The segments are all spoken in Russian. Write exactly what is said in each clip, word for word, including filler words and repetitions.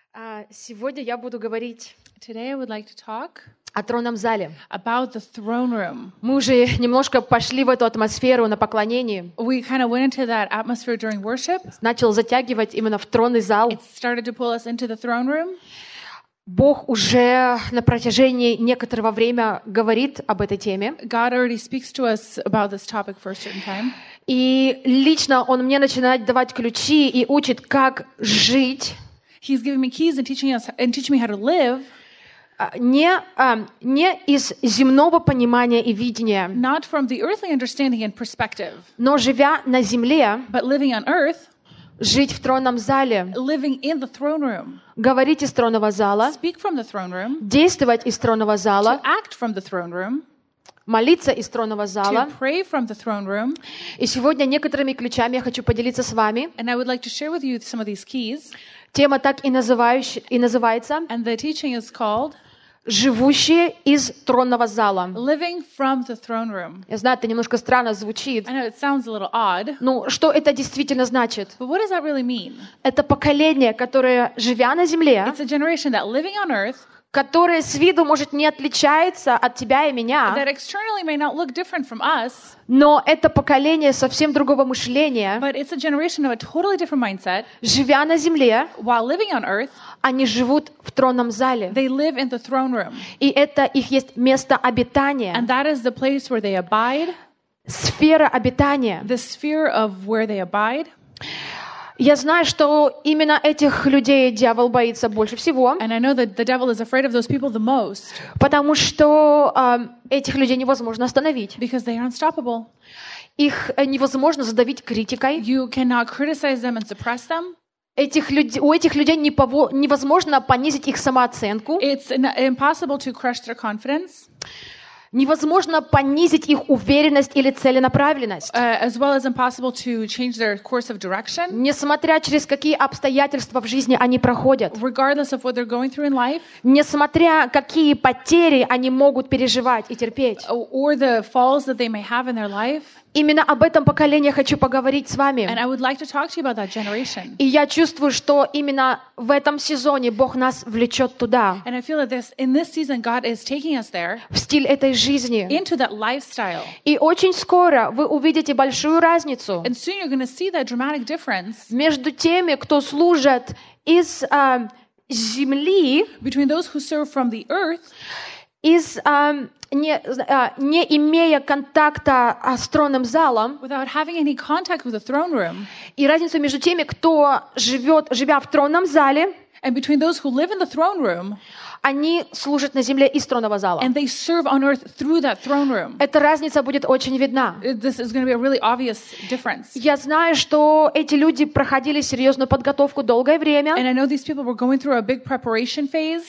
А, Сегодня я буду говорить Today I would like to talk о тронном зале. about the throne room. Мы уже немножко пошли в эту атмосферу на поклонении. We kind of went into that atmosphere during worship. Начал затягивать именно в тронный зал. It started to pull us into the throne room. Бог уже на протяжении некоторого времени говорит об этой теме. God already speaks to us about this topic for a certain time. И лично Он мне начинает давать ключи и учит, как жить, He's giving me keys and teaching us and teaching me how to live, а, не, а, не из земного понимания и видения, not from the earthly understanding and perspective, но живя на земле, but living on earth, жить в тронном зале, living in the throne room, говорить из тронного зала, speak from the throne room, действовать из тронного to зала, act from the throne room, молиться из тронного зала. to pray from the throne room. И сегодня некоторыми ключами я хочу поделиться с вами. And I would like to share with you some of these keys. Тема так и, называющ- и называется And the teaching is called «Живущие из тронного зала». Living from the throne room. Я знаю, это немножко странно звучит. I know it sounds a little odd, Ну, что это действительно значит? but what does that really mean? Это поколение, которое, живя на земле, It's a generation that living on earth, которое с виду, может, не отличается от тебя и меня, that externally may not look different from us, но это поколение совсем другого мышления. but it's a generation of a totally different mindset. Живя на земле, While living on earth, они живут в тронном зале. they live in the throne room. И это их есть место обитания, And that is the place where they abide, сфера обитания. the sphere of where they abide. Я знаю, что именно этих людей дьявол боится больше всего, And I know that the devil is afraid of those people the most потому что э, этих людей невозможно остановить. because they are unstoppable. Их э, невозможно задавить критикой. You cannot criticize them and suppress them. Этих люд... У этих людей не пово... невозможно понизить их самооценку. It's in- impossible to crush their confidence, Невозможно понизить их уверенность или целенаправленность. uh, as well as impossible to change their course of direction, Несмотря через какие обстоятельства в жизни они проходят. regardless of what they're going through in life, Несмотря какие потери они могут переживать и терпеть. or the falls that they may have in their life. Именно об этом поколении я хочу поговорить с вами. And I would like to talk to you about that generation. И я чувствую, что именно в этом сезоне Бог нас влечет туда, And I feel that this in this season God is taking us there в стиль этой жизни. into that lifestyle. И очень скоро вы увидите большую разницу And soon you're going to see that dramatic difference между теми, кто служит из а, земли, between those who serve from the earth, из, а, не, а, не имея контакта а, с тронным залом, without having any contact with the throne room, и разницу между теми, кто живет, живя в тронном зале, and between those who live in the throne room они служат на земле из тронного зала. and they serve on earth through that throne room. Эта разница будет очень видна. This is going to be a really obvious difference. Я знаю, что эти люди проходили серьезную подготовку долгое время, And I know these people were going through a big preparation phase,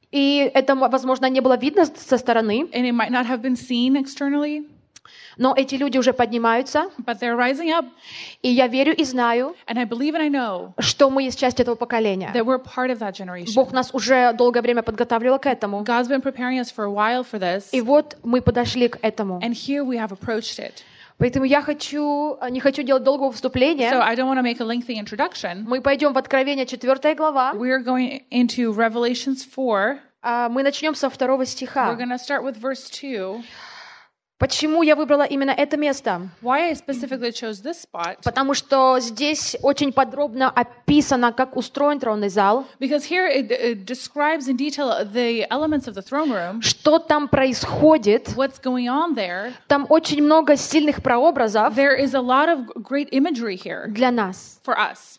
и это, возможно, не было видно со стороны, and it might not have been seen externally, но эти люди уже поднимаются, but they're rising up, и я верю и знаю, and I believe and I know что мы есть часть этого поколения. that we're part of that generation. Бог нас уже долгое время подготавливал к этому, God's been preparing us for a while for this, и вот мы подошли к этому. and here we have approached it. Поэтому я хочу, не хочу делать долгого вступления. So I don't want to make a lengthy introduction. Мы пойдем в Откровение четвёртая глава. We're going into Revelations four. А, Мы начнем со второго We're стиха. going to start with verse two. Почему я выбрала именно это место? Why I specifically chose this spot? Потому что здесь очень подробно описано, как устроен тронный зал, Because here it, it describes in detail the elements of the throne room, что там происходит. what's going on there. Там очень много сильных прообразов There is a lot of great imagery here для нас. for us.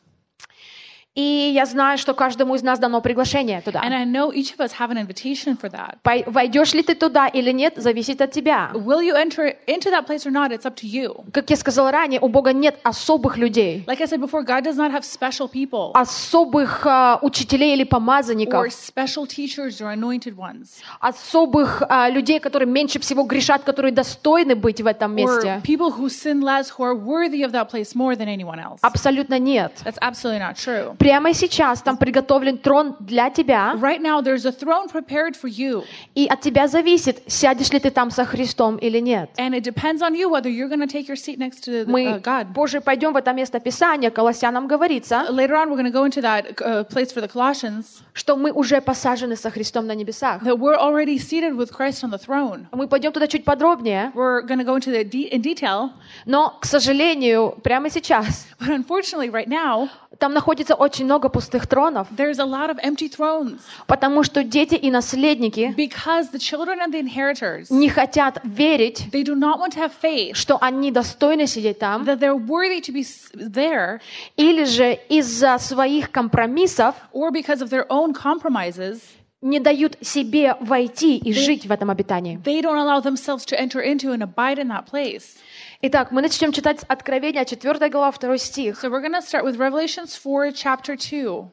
И я знаю, что каждому из нас дано приглашение туда. And I know each of us have an invitation for that. Пой- Войдешь ли ты туда или нет, зависит от тебя. Will you enter into that place or not? It's up to you. Как я сказала ранее, у Бога нет особых людей, Like I said before, God does not have special people особых а, учителей или помазанников, or special teachers or anointed ones особых а, людей, которые меньше всего грешат, которые достойны быть в этом or месте. people who sin less, who are worthy of that place more than anyone else. Абсолютно нет. That's absolutely not true. прямо сейчас там приготовлен трон для тебя, Right now, there's a throne prepared for you. и от тебя зависит, сядешь ли ты там со Христом или нет. And it depends on you whether you're going to take your seat next to the, Мы uh, God. позже пойдем в это место Писания, Колоссянам говорится, Later on, we're going to go into that uh, place for the Colossians, что мы уже посажены со Христом на небесах. that we're already seated with Christ on the throne. Мы пойдем туда чуть подробнее, We're going to go into the de- in detail, но, к сожалению, прямо сейчас but unfortunately, right now, там находится очень много пустых тронов, there's a lot of empty thrones потому что дети и наследники because the children and the inheritors, не хотят верить, they do not want to have faith что они достойны сидеть там, that they're worthy to be s- there, или же из-за своих компромиссов or because of their own compromises, не дают себе войти и жить в этом обетании. they don't allow themselves to enter into and abide in that place. Итак, мы начнем читать Откровение, четвёртая глава, второй стих. So we're going to start with Revelations four, chapter two.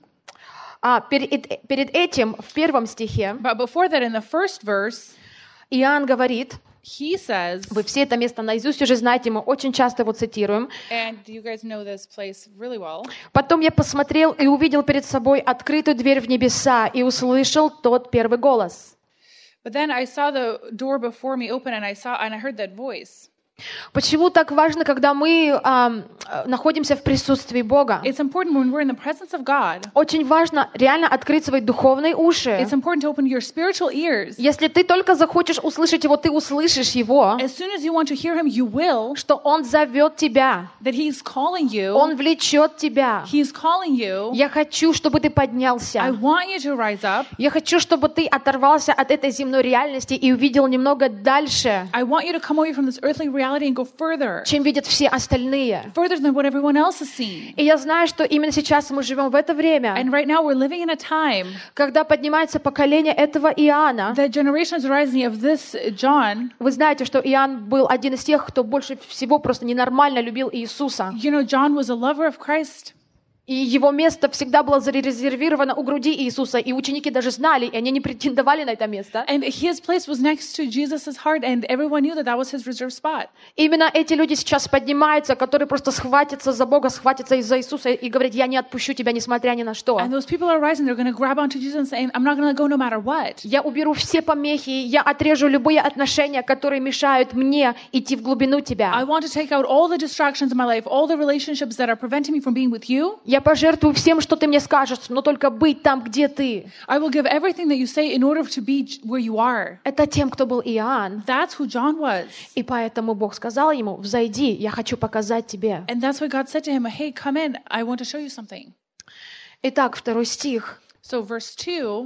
А перед, перед этим, в первом стихе, But before that, in the first verse, Иоанн говорит, he says, вы все это место наизусть уже знаете, мы очень часто его цитируем. and you guys know this place really well. «Потом я посмотрел и увидел перед собой открытую дверь в небеса и услышал тот первый голос». But then I saw the door before me open, and I saw and I heard that voice. Почему так важно, когда мы ам, находимся в присутствии Бога? It's important when we're in the presence of God. Очень важно реально открыть свои духовные уши. It's important to open your spiritual ears. Если ты только захочешь услышать Его, ты услышишь Его, As soon as you want to hear Him, you will. что Он зовет тебя, That He's calling you. Он влечет тебя. He's calling you. Я хочу, чтобы ты I поднялся. want you to rise up. Я хочу, чтобы ты оторвался от этой земной реальности и увидел немного дальше, I want you to come away from this earthly reality and go further, чем видят все остальные. further than what everyone else has seen. И я знаю, что именно сейчас мы живем в это время, And right now we're living in a time когда поднимается поколение этого Иоанна. that generation is rising of this John. Вы знаете, что Иоанн был один из тех, кто больше всего просто ненормально любил Иисуса. You know, John was a lover of Christ. И его место всегда было зарезервировано у груди Иисуса, и ученики даже знали, и они не претендовали на это место. And his place was next to Jesus' heart, and everyone knew that that was his reserved spot. Именно эти люди сейчас поднимаются, которые просто схватятся за Бога, схватятся из-за Иисуса и говорят: «Я не отпущу тебя, несмотря ни на что. And those people are rising, they're going to grab onto Jesus and say, I'm not going to go no matter what. Я уберу все помехи, я отрежу любые отношения, которые мешают мне идти в глубину I тебя. want to take out all the distractions in my life, all the relationships that are preventing me from being with you. Я пожертвую всем, что ты мне скажешь, но только быть там, где ты». I will give everything that you say in order to be where you are. Это тем, кто был Иоанн. That's who John was. И поэтому Бог сказал ему: «Взойди, я хочу показать тебе». And that's why God said to him, hey, come in, I want to show you something. Итак, второй стих. So verse two,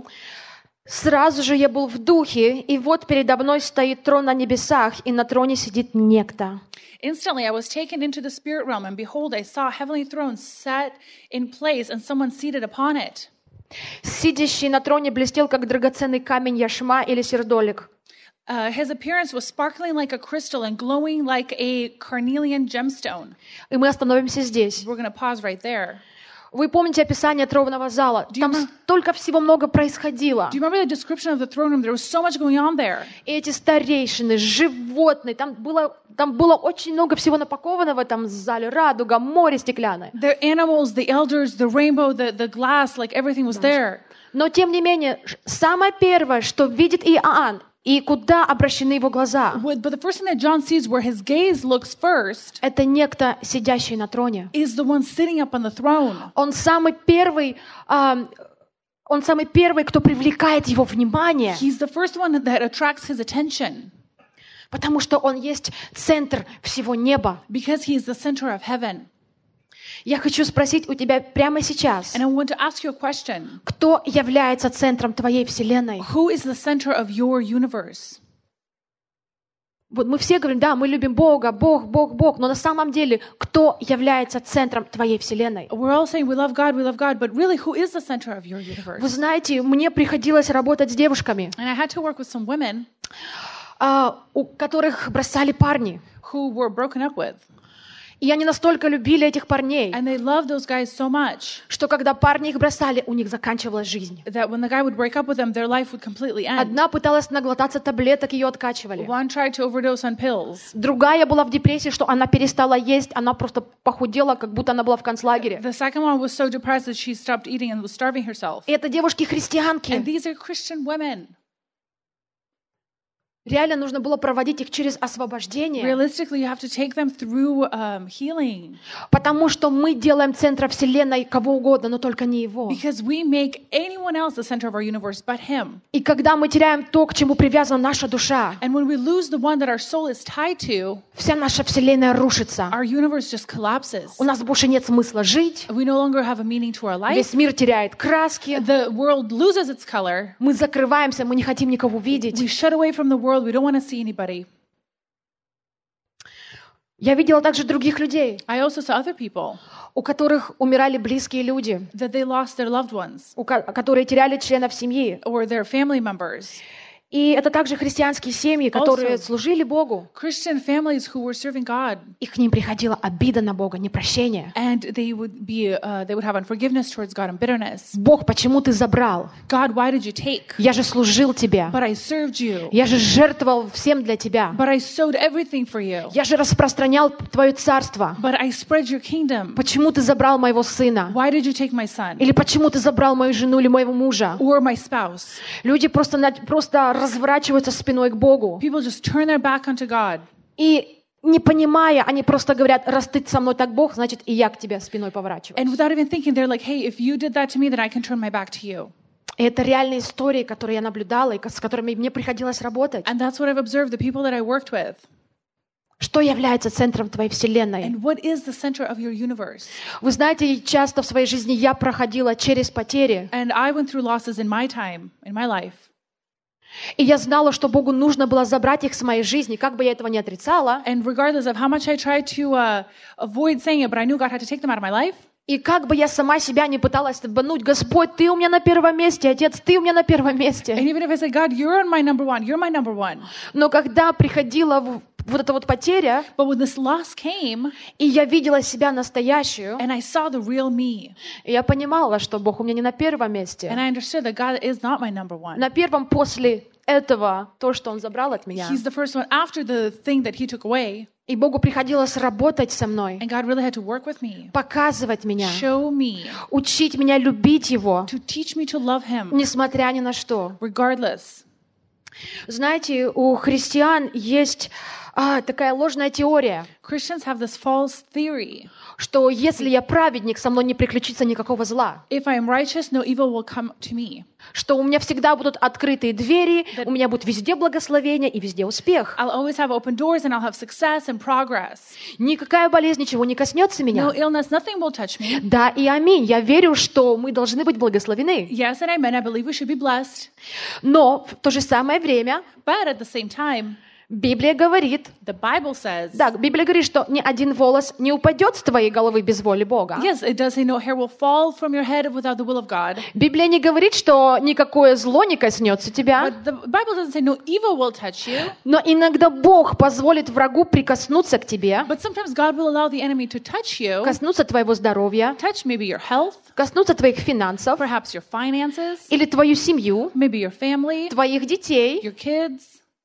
«Сразу же я был в духе, и вот передо мной стоит трон на небесах, и на троне сидит некто». instantly I was taken into the spirit realm, and behold, I saw a heavenly throne set in place, and someone seated upon it. Сидящий на троне блестел, как драгоценный камень яшма или сердолик. Uh, his appearance was sparkling like a crystal and glowing like a carnelian gemstone. И мы остановимся здесь. We're going to pause right there. Вы помните описание тронного зала? Там столько всего много происходило. Do you remember the description of the throne room? There was so much going on there. И эти старейшины, животные, там было, там было очень много всего напаковано в этом зале. Радуга, море стеклянное. The animals, the elders, the rainbow, the, the glass, like everything was there. Но тем не менее, самое первое, что видит Иоанн, и куда обращены его глаза, But the first thing that John sees, where his gaze looks first, это некто, сидящий на троне. is the one sitting up on the throne. Он самый первый, ам, он самый первый, кто привлекает его внимание, He's the first one that attracts his attention потому что он есть центр всего неба. because he is the center of heaven. Я хочу спросить у тебя прямо сейчас, And I want to ask you a question. кто является центром твоей вселенной? Who is the center of your universe? Вот мы все говорим: да, мы любим Бога, Бог, Бог, Бог, но на самом деле, кто является центром твоей вселенной? We're all saying we love God, we love God, but really, who is the center of your universe? Вы знаете, мне приходилось работать с девушками, And I had to work with some women а, у которых бросали парни. who were broken up with. И они настолько любили этих парней, And they loved those guys so much что когда парни их бросали, у них заканчивалась жизнь. that when the guy would break up with them, their life would completely end. Одна пыталась наглотаться таблеток, ее откачивали. One tried to overdose on pills. Другая была в депрессии, что она перестала есть, она просто похудела, как будто она была в концлагере. The second one was so depressed that she stopped eating and was starving herself. И это девушки-христианки. And these are Christian women. Реально нужно было проводить их через освобождение, Realistically, you have to take them through um, healing потому что мы делаем центром Вселенной кого угодно, но только не Его. because we make anyone else the center of our universe but Him. И когда мы теряем то, к чему привязана наша душа, And when we lose the one that our soul is tied to, вся наша Вселенная рушится. our universe just collapses. У нас больше нет смысла жить, We no longer have a meaning to our life. весь мир теряет краски, The world loses its color. мы закрываемся, мы не хотим никого видеть. We shut away from the world. We don't want to see anybody. Я видела также других людей, I also saw other people у которых умирали близкие люди, that they lost their loved ones у ко- которые теряли членов семьи. or their family members. И это также христианские семьи, которые Also- служили Богу. Christian families who were serving God, И к ним приходила обида на Бога, непрощение. and they would be, uh, they would have unforgiveness towards God and bitterness. Бог, почему ты забрал? God, why did you take? Я же служил тебе. But I served you. Я же жертвовал всем для тебя. But I sowed everything for you. Я же распространял твое царство. But I spread your kingdom. Почему ты забрал моего сына? Why did you take my son Или почему ты забрал мою жену или моего мужа? or my spouse? Люди просто, на- просто разворачиваются спиной к Богу. People just turn their back onto God. И не понимая, они просто говорят, раз ты со мной так Бог, значит и я к тебе спиной поворачиваюсь. And without even thinking, they're like, hey, if you did that to me, then I can turn my back to you. И это реальные истории, которые я наблюдала и с которыми мне приходилось работать. And that's what I've observed, the people that I worked with. Что является центром твоей вселенной? And what is the center of your universe? Вы знаете, часто в своей жизни я проходила через потери, And I went through losses in my time, in my life. и я знала, что Богу нужно было забрать их с моей жизни, как бы я этого не отрицала, And regardless of how much I tried to uh, avoid saying it, but I knew God had to take them out of my life. и как бы я сама себя не пыталась обмануть, Господь, Ты у меня на первом месте, Отец, Ты у меня на первом And месте. even if I said, God, you're on my number one, you're my number one. Но когда приходила в- вот эта вот потеря, But when this loss came, и я видела себя настоящую, and I saw the real me, и я понимала, что Бог у меня не на первом месте. and I understood that God is not my number one. На первом после этого то, что Он забрал от меня. He's the first one after the thing that He took away. И Богу приходилось работать со мной, And God really had to work with me, показывать меня, show me, учить меня любить Его, to teach me to love Him, несмотря ни на что. regardless. Знаете, у христиан есть а, такая ложная теория, Christians have this false theory. что если я праведник, со мной не приключится никакого зла. If I am righteous, no evil will come to me. Что у меня всегда будут открытые двери, у меня будет везде благословение и везде успех. I'll always have open doors and I'll have success and progress. Никакая болезнь ничего не коснется меня. No illness, nothing will touch me. Да и аминь. Я верю, что мы должны быть благословены. Yes, and amen. I believe we should be blessed. Но в то же самое время But at the same time, Библия говорит, the Bible says, да, Библия говорит, что ни один волос не упадет с твоей головы без воли Бога. yes, it does say no hair will fall from your head without the will of God. Библия не говорит, что никакое зло не коснется тебя. But the Bible doesn't say no evil will touch you. Но иногда Бог позволит врагу прикоснуться к тебе, But sometimes God will allow the enemy to touch you, коснуться твоего здоровья, touch maybe your health, коснуться твоих финансов perhaps your finances, или твою семью, maybe your family, твоих детей. your kids.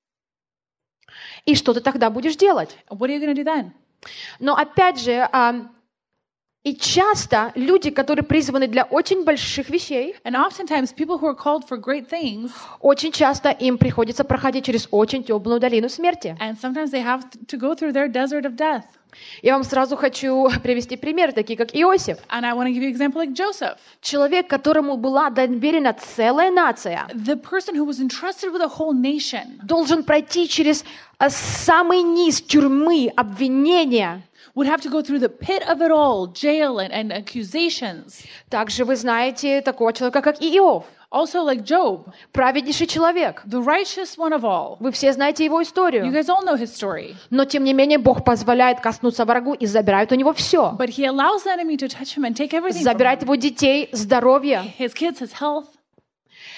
И что ты тогда будешь делать? What are you going to do then? Но опять же, а, и часто люди, которые призваны для очень больших вещей, And oftentimes people who are called for great things, очень часто им приходится проходить через очень темную долину смерти. and sometimes they have to go through their desert of death. Я вам сразу хочу привести примеры, такие как Иосиф. And I want to give you an example like Joseph, Человек, которому была доверена целая нация, the person who was entrusted with a whole nation, должен пройти через а, самый низ тюрьмы, обвинения. would have to go through the pit of it all, jail and, and accusations. Также вы знаете такого человека, как и Иов, Also like Job, праведнейший человек. the righteous one of all. Вы все знаете его You историю. guys all know his story. Но, тем не менее, Бог позволяет коснуться врагу и забирает у него все. But he allows the enemy to touch him and take everything from Забирает him. его детей, здоровье. His kids, his health.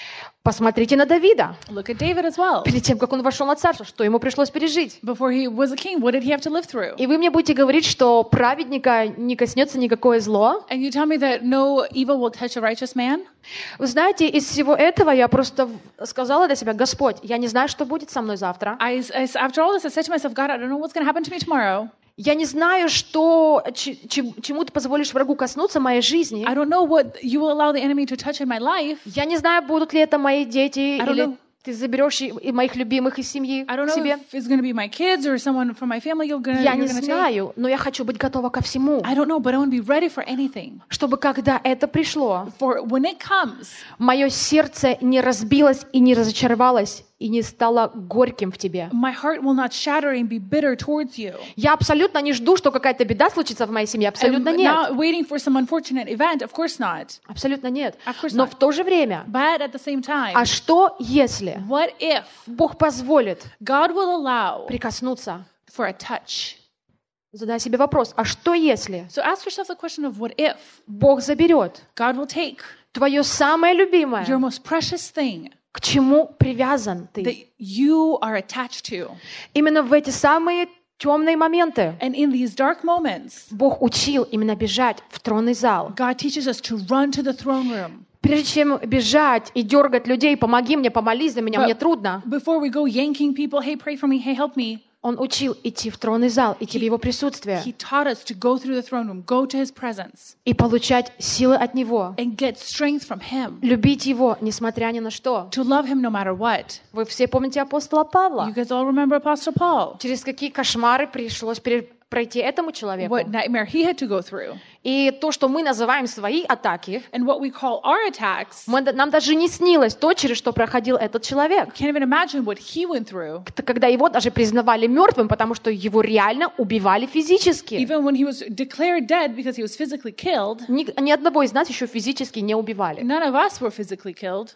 Посмотрите на Давида. Look at David as well. Перед тем, как он вошел на царство, что ему пришлось пережить. Before he was a king, what did he have to live through? И вы мне будете говорить, что праведника не коснется никакое зло. And you tell me that no evil will touch a righteous man? Вы знаете, из всего этого я просто сказала для себя: Господь, я не знаю, что будет со мной завтра. I, I, after all this, I said to myself, God, I don't know what's going to happen to me tomorrow. Я не знаю, что, ч- ч- чему ты позволишь врагу коснуться моей жизни. I don't know what you will allow the enemy to touch in my life. Я не знаю, будут ли это мои дети, I don't или know. ты заберешь и, и моих любимых из семьи I don't к know себе. if it's going to be my kids or someone from my family you're going Я не to take. знаю, но я хочу быть готова ко всему, I don't know, but I want to be ready for anything. чтобы когда это пришло, For when it comes, мое сердце не разбилось и не разочаровалось, и не стало горьким в тебе. my heart will not shatter and be bitter towards you. Я абсолютно не жду, что какая-то беда случится в моей семье. Абсолютно I'm нет. not waiting for some unfortunate event. Of course not. Абсолютно нет. Of course Но not. в то же время, But at the same time, а что если what if Бог позволит God will allow прикоснуться? for a touch? Задай себе вопрос, а что если So ask yourself the question of what if Бог заберет God will take твое самое любимое, your most precious thing к чему привязан ты? that you are attached to. Именно в эти самые темные моменты And in these dark moments, Бог учил именно бежать в тронный зал. God teaches us to run to the throne room. Прежде чем бежать и дергать людей: помоги мне, помолись за меня, But мне трудно. Before we go yanking people, hey, pray for me, hey, help me, Он учил идти в тронный зал, идти в Его присутствие He taught us to go through the throne room, go to His presence, и получать силы от Него, and get strength from Him, любить Его, несмотря ни на что. to love Him no matter what. Вы все помните апостола Павла? You guys all remember Apostle Paul, Через какие кошмары пришлось пере- пройти этому человеку. what nightmare he had to go through. И то, что мы называем свои атаки, And what we call our attacks, мы, нам даже не снилось то, через что проходил этот человек. can't even imagine what he went through. Это когда его даже признавали мертвым, потому что его реально убивали физически. Even when he was declared dead because he was physically killed, Ни, ни одного из нас еще физически не убивали. none of us were physically killed.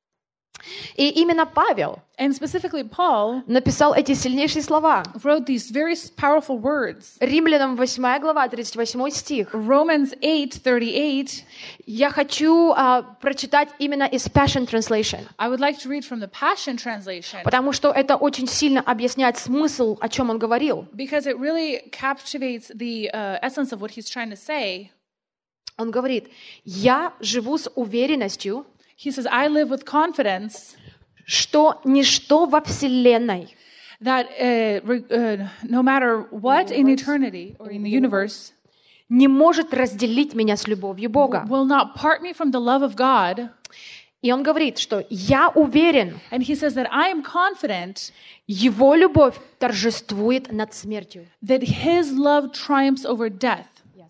И именно Павел And specifically Paul написал эти сильнейшие слова. wrote these very powerful words. Римлянам восьмая глава, тридцать восьмой стих. Romans eight thirty-eight. Я хочу а, прочитать именно из Passion Translation, I would like to read from the Passion Translation потому что это очень сильно объясняет смысл, о чем он говорил. because it really captivates the uh, essence of what he's trying to say. Он говорит: «Я живу с уверенностью, He says, I live with confidence что ничто во Вселенной that uh, re- uh, no matter what in eternity or in the universe не может разделить меня с любовью Бога». will not part me from the love of God. И он говорит, что «я уверен, And he says that I am confident Его любовь торжествует над смертью, that his love triumphs over death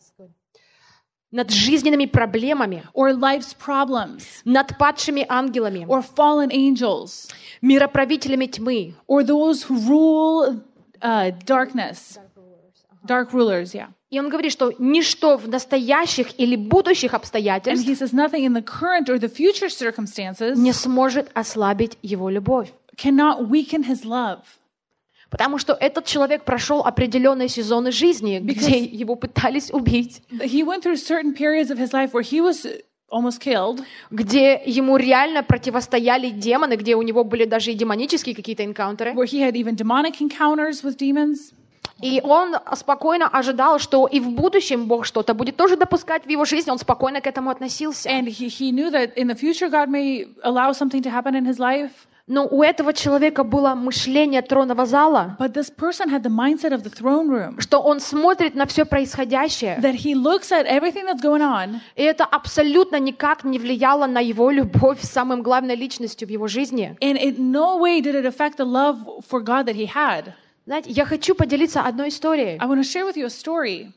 над жизненными проблемами, or life's problems над падшими ангелами, or fallen angels мироправителями тьмы, or those who rule uh, darkness, dark rulers, yeah. И он говорит, что ничто в настоящих или будущих And обстоятельствах he says nothing in the current or the future circumstances не сможет ослабить его любовь. cannot weaken his love. Потому что этот человек прошел определенные сезоны жизни, где его пытались убить, He went through certain periods of his life where he was almost killed, где ему реально противостояли демоны, где у него были даже и демонические какие-то энкаунтеры. where he had even demonic encounters with demons. И он спокойно ожидал, что и в будущем Бог что-то будет тоже допускать в его жизни. Он спокойно к этому относился. And he, he knew that in the future God may allow something to happen in his life. Но у этого человека было мышление тронного зала, But this person had the mindset of the throne room, что он смотрит на все происходящее, that he looks at everything that's going on, и это абсолютно никак не влияло на его любовь с самой главной личностью в его жизни. and in no way did it affect the love for God that he had. Знаете, я хочу поделиться одной историей. I want to share with you a story.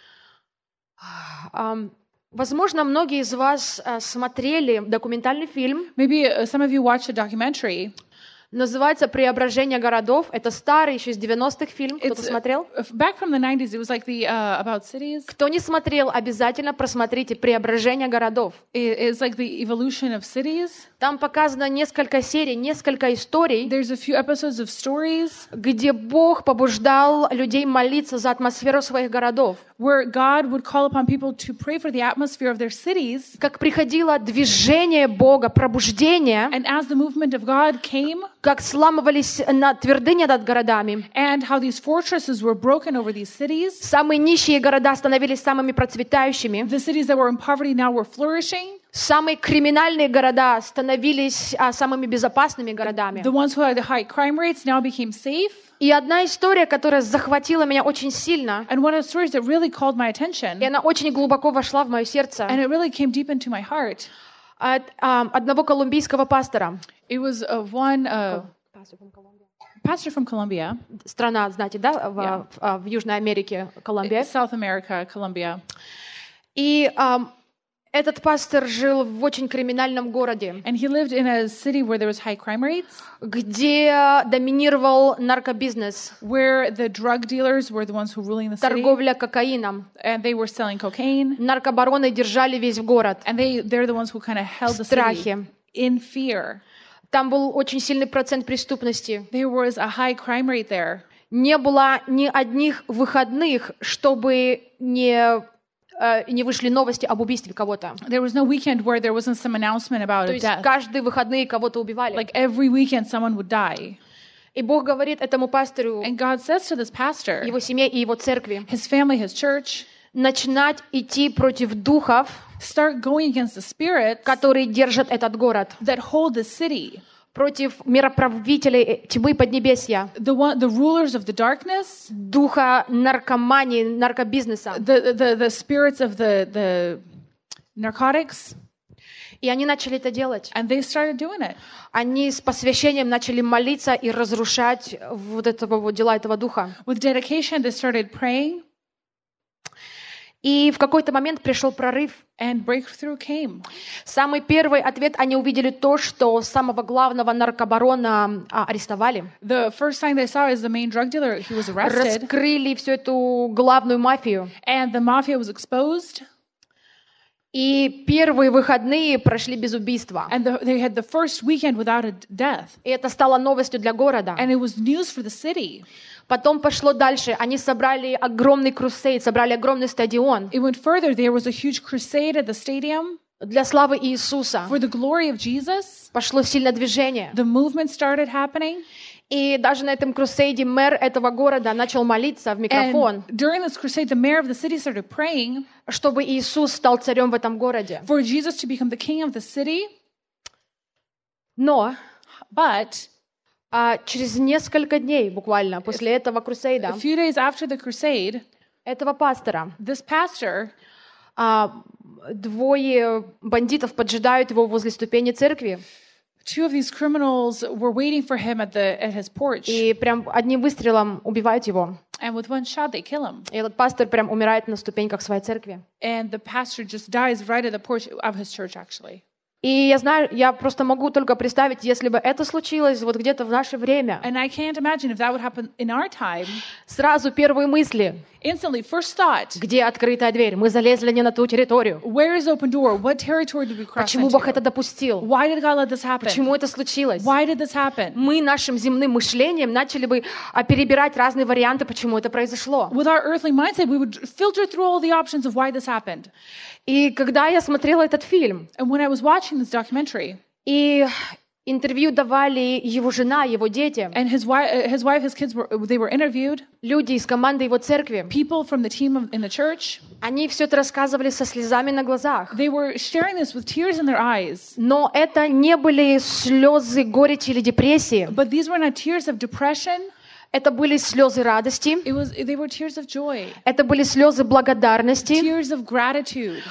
Ам, Возможно, многие из вас а, смотрели документальный фильм Maybe uh, some of you watched a documentary. Называется «Преображение городов». Это старый, еще из девяностых фильм. Кто-то It's, смотрел? uh, back from the nineties, it was like the uh, about cities. Кто не смотрел, обязательно просмотрите «Преображение городов». It, it's like the evolution of cities. Там показано несколько серий, несколько историй, There's a few episodes of stories где Бог побуждал людей молиться за атмосферу своих городов. where God would call upon people to pray for the atmosphere of their cities. Как приходило движение Бога, пробуждение, And as the movement of God came, как сламывались на твердыни над городами. and how these fortresses were broken over these cities, Самые нищие города становились самыми процветающими. the cities that were in poverty now were flourishing. Самые криминальные города становились а, самыми безопасными городами. The ones who had the high crime rates now became safe. И одна история, которая захватила меня очень сильно, And one of the stories that really called my attention, и она очень глубоко вошла в мое сердце, and it really came deep into my heart, от а, одного колумбийского пастора. it was of one uh, pastor from Colombia, Страна, знаете, да, в, Yeah. в- в Южной Америке, Колумбия. South America, Colombia. И ам, этот пастор жил в очень криминальном городе, And he lived in a city where there was high crime rates, где доминировал наркобизнес, where the drug dealers were the ones who were ruling the city, торговля кокаином. and they were selling cocaine, Наркобароны держали весь город and they they're the ones who kind of held the в city страхе. in fear. Там был очень сильный процент преступности. There was a high crime rate there. Не было ни одних выходных, чтобы не, э, не вышли новости об убийстве кого-то. There was no weekend where there wasn't some announcement about То a есть death. каждые выходные кого-то убивали. Like every weekend, someone would die. И Бог говорит этому пастору, And God says to this pastor, его семье и его церкви, his family, his church, начинать идти против духов, start going against the spirits которые держат этот город, that hold the city, против мироправителей тьмы поднебесья, the one, the rulers of the darkness, духа наркомании, наркобизнеса. the the the spirits of the the narcotics, И они начали это делать. and they started doing it. Они с посвящением начали молиться и разрушать вот этого вот дела этого духа. With dedication, they started praying, И в какой-то момент пришел прорыв. and breakthrough came. Самый первый ответ, они увидели то, что самого главного наркобарона а, арестовали. The first thing they saw is the main drug dealer. He was arrested, Раскрыли всю эту главную мафию. and the mafia was exposed. И первые выходные прошли без убийства. And the, they had the first weekend without a death. И это стало новостью для города. And it was news for the city. Потом пошло дальше. Они собрали огромный крусейд, собрали огромный стадион It went further. There was a huge crusade at the stadium для славы Иисуса. for the glory of Jesus. Пошло сильное движение. The movement started happening. И даже на этом крусейде мэр этого города начал молиться в микрофон, And during this crusade, the mayor of the city started praying чтобы Иисус стал царем в этом городе. for Jesus to become the king of the city. Но But а, через несколько дней буквально после этого a крусейда few days after the crusade, этого пастора this pastor, а, двое бандитов поджидают его возле ступени церкви. two of these criminals were waiting for him at the at his porch. И прям одним выстрелом убивают его. And with one shot, they kill him. И этот пастор прям умирает на ступеньках своей церкви. And the pastor just dies right at the porch of his church, actually. И я знаю, я просто могу только представить, если бы это случилось вот где-то в наше время. And I can't imagine if that would happen in our time. Сразу первые мысли. Instantly, first thought, Где открытая дверь? Мы залезли не на ту территорию. where is open door? What territory did we cross Почему Бог это into? допустил? Why did God let this happen? Почему это случилось? Why did this happen? Мы нашим земным мышлением начали бы а, перебирать разные варианты, почему это произошло. With our earthly mindset, we would filter through all the options of why this happened. И когда я смотрела этот фильм, And when I was watching this documentary, и интервью давали его жена, его дети, and his wife, his wife, his kids were they were interviewed, люди из команды его церкви, people from the team of, in the church, они все это рассказывали со слезами на глазах. they were sharing this with tears in their eyes. Но это не были слезы горечи или депрессии. But these were not tears of depression. Это были слезы радости, It was, they were tears of joy, это были слезы благодарности, tears of gratitude,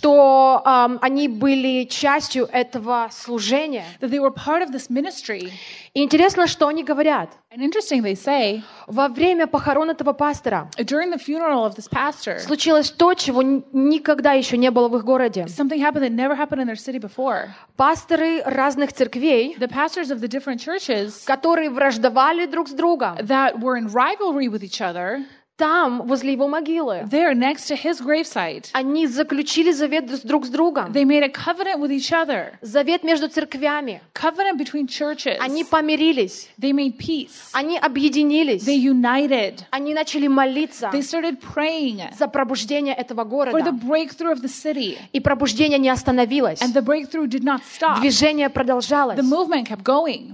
что ам, они были частью этого служения. that they were part of this ministry. И интересно, что они говорят. And interesting, they say, Во время похорон этого пастора during the funeral of this pastor, случилось то, чего н- никогда еще не было в их городе. something happened that never happened in their city before. Пасторы разных церквей, The pastors of the different churches которые враждовали друг с другом, that were in rivalry with each other, там, возле его могилы, there next to his gravesite, они заключили завет с- друг с другом. they made a covenant with each other, Завет между церквями. covenant between churches. Они помирились, They made peace. они объединились, They united. они начали молиться They started praying за пробуждение этого for the города. breakthrough of the city. И пробуждение не остановилось. And the breakthrough did not stop. Движение продолжалось. The movement kept going.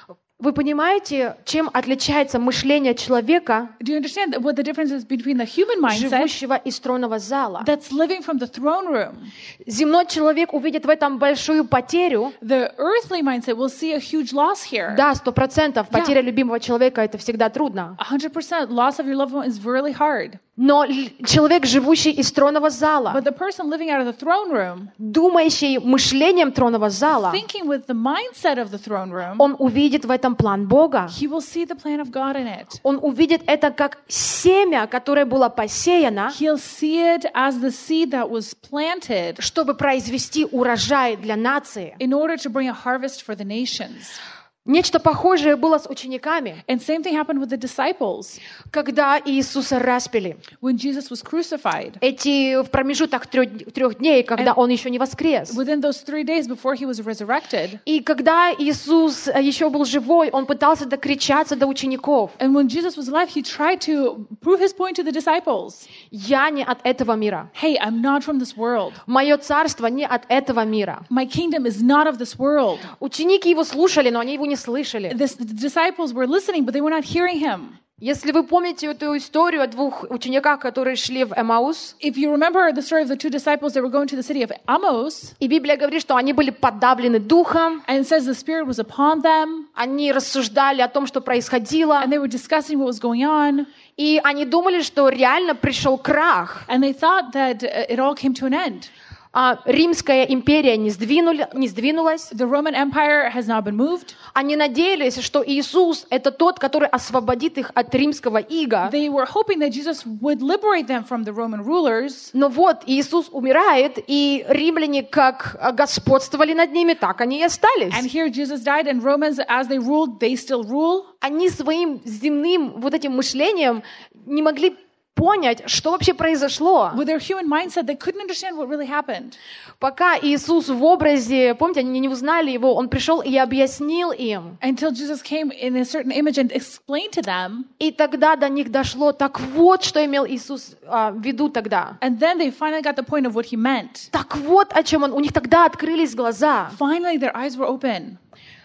Вы понимаете, чем отличается мышление человека, Do you understand that what the difference is between the human mindset живущего из тронного зала? that's living from the throne room? Земной человек увидит в этом большую потерю. The earthly mindset will see a huge loss here. Да, сто процентов. Потеря любимого человека — это всегда трудно. one hundred percent loss of your loved one is really hard. Но л- человек, живущий из тронного зала, But the person living out of the throne room, думающий мышлением тронного зала, thinking with the mindset of the throne room, он увидит в этом план Бога. he will see the plan of God in it. Он увидит это как семя, которое было посеяно, He'll see it as the seed that was planted чтобы произвести урожай для нации. in order to bring a harvest for the nations. Нечто похожее было с учениками, And same thing happened with the disciples когда Иисуса распяли. when Jesus was crucified. Эти в промежуток трех, трех дней, когда Он еще не воскрес. Within those three days before he was resurrected, И когда Иисус еще был живой, Он пытался докричаться до учеников. and when Jesus was alive, he tried to prove his point to the disciples. «Я не от этого мира. Hey, I'm not from this world. Мое царство не от этого мира». My kingdom is not of this world. Ученики Его слушали, но они Его не слышали. This, the disciples were listening, but they were not hearing him. Если вы помните эту историю о двух учениках, которые шли в Эмаус, If you remember the story of the two disciples that were going to the city of Amos, и Библия говорит, что они были подавлены духом, and it says the Spirit was upon them, они рассуждали о том, что происходило, and they were discussing what was going on, и они думали, что реально пришел крах. and they thought that uh, it all came to an end. А Римская империя не, сдвинули, не сдвинулась. The Roman Empire has now been moved. Они надеялись, что Иисус — это тот, который освободит их от римского ига. They were hoping that Jesus would liberate them from the Roman rulers. Но вот Иисус умирает, и римляне как господствовали над ними, так они и остались. And here Jesus died, and Romans, as they ruled, they still rule. Они своим земным вот этим мышлением не могли понять, что вообще произошло. With their human mindset, they couldn't understand what really happened. Пока Иисус в образе, помните, они не узнали его, Он пришел и объяснил им. Until Jesus came in a certain image and explained to them. И тогда до них дошло, так вот, что имел Иисус а, в виду тогда. And then they finally got the point of what he meant. Так вот, о чем Он. У них тогда открылись глаза. Finally, their eyes were open.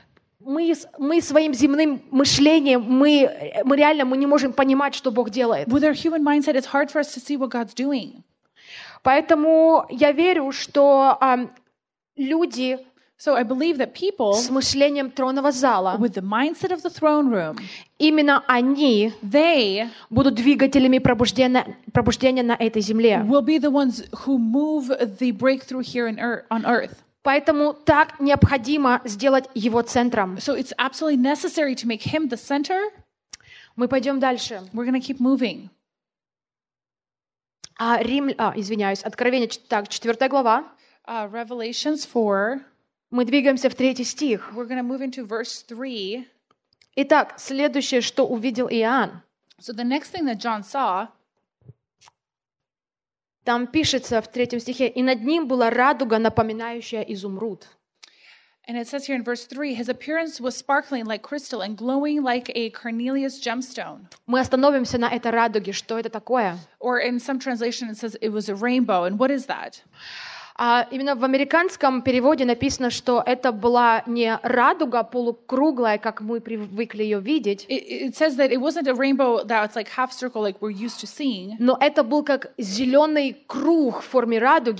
Мы, мы своим земным мышлением, мы, мы реально мы не можем понимать, что Бог делает. With our human mindset, it's hard for us to see what God's doing. Поэтому я верю, что а, люди So I believe that people с мышлением тронного зала, with the mindset of the throne room, именно они they будут двигателями пробуждения, пробуждения на этой земле. will be the ones who move the breakthrough here in earth, on earth. Поэтому так необходимо сделать его центром. So it's absolutely necessary to make him the center. Мы пойдем дальше. We're going to keep moving. А, Рим, а, извиняюсь, Откровение, так, четвёртая глава. Uh, Revelations four. Мы двигаемся в третий стих. We're going to move into verse three. Итак, следующее, что увидел Иоанн. So the next thing that John saw, Там пишется в третьем стихе, «И над ним была радуга, напоминающая изумруд». and it says here in verse three, his appearance was sparkling like crystal and glowing like a carnelian gemstone. Мы остановимся на этой радуге. Что это такое? Or in some translation, it says it was a rainbow. And what is that? А именно в американском переводе написано, что это была не радуга полукруглая, как мы привыкли ее видеть, It, it says that it wasn't a rainbow that's like half circle like we're used to seeing, но это был как зеленый круг в форме радуги,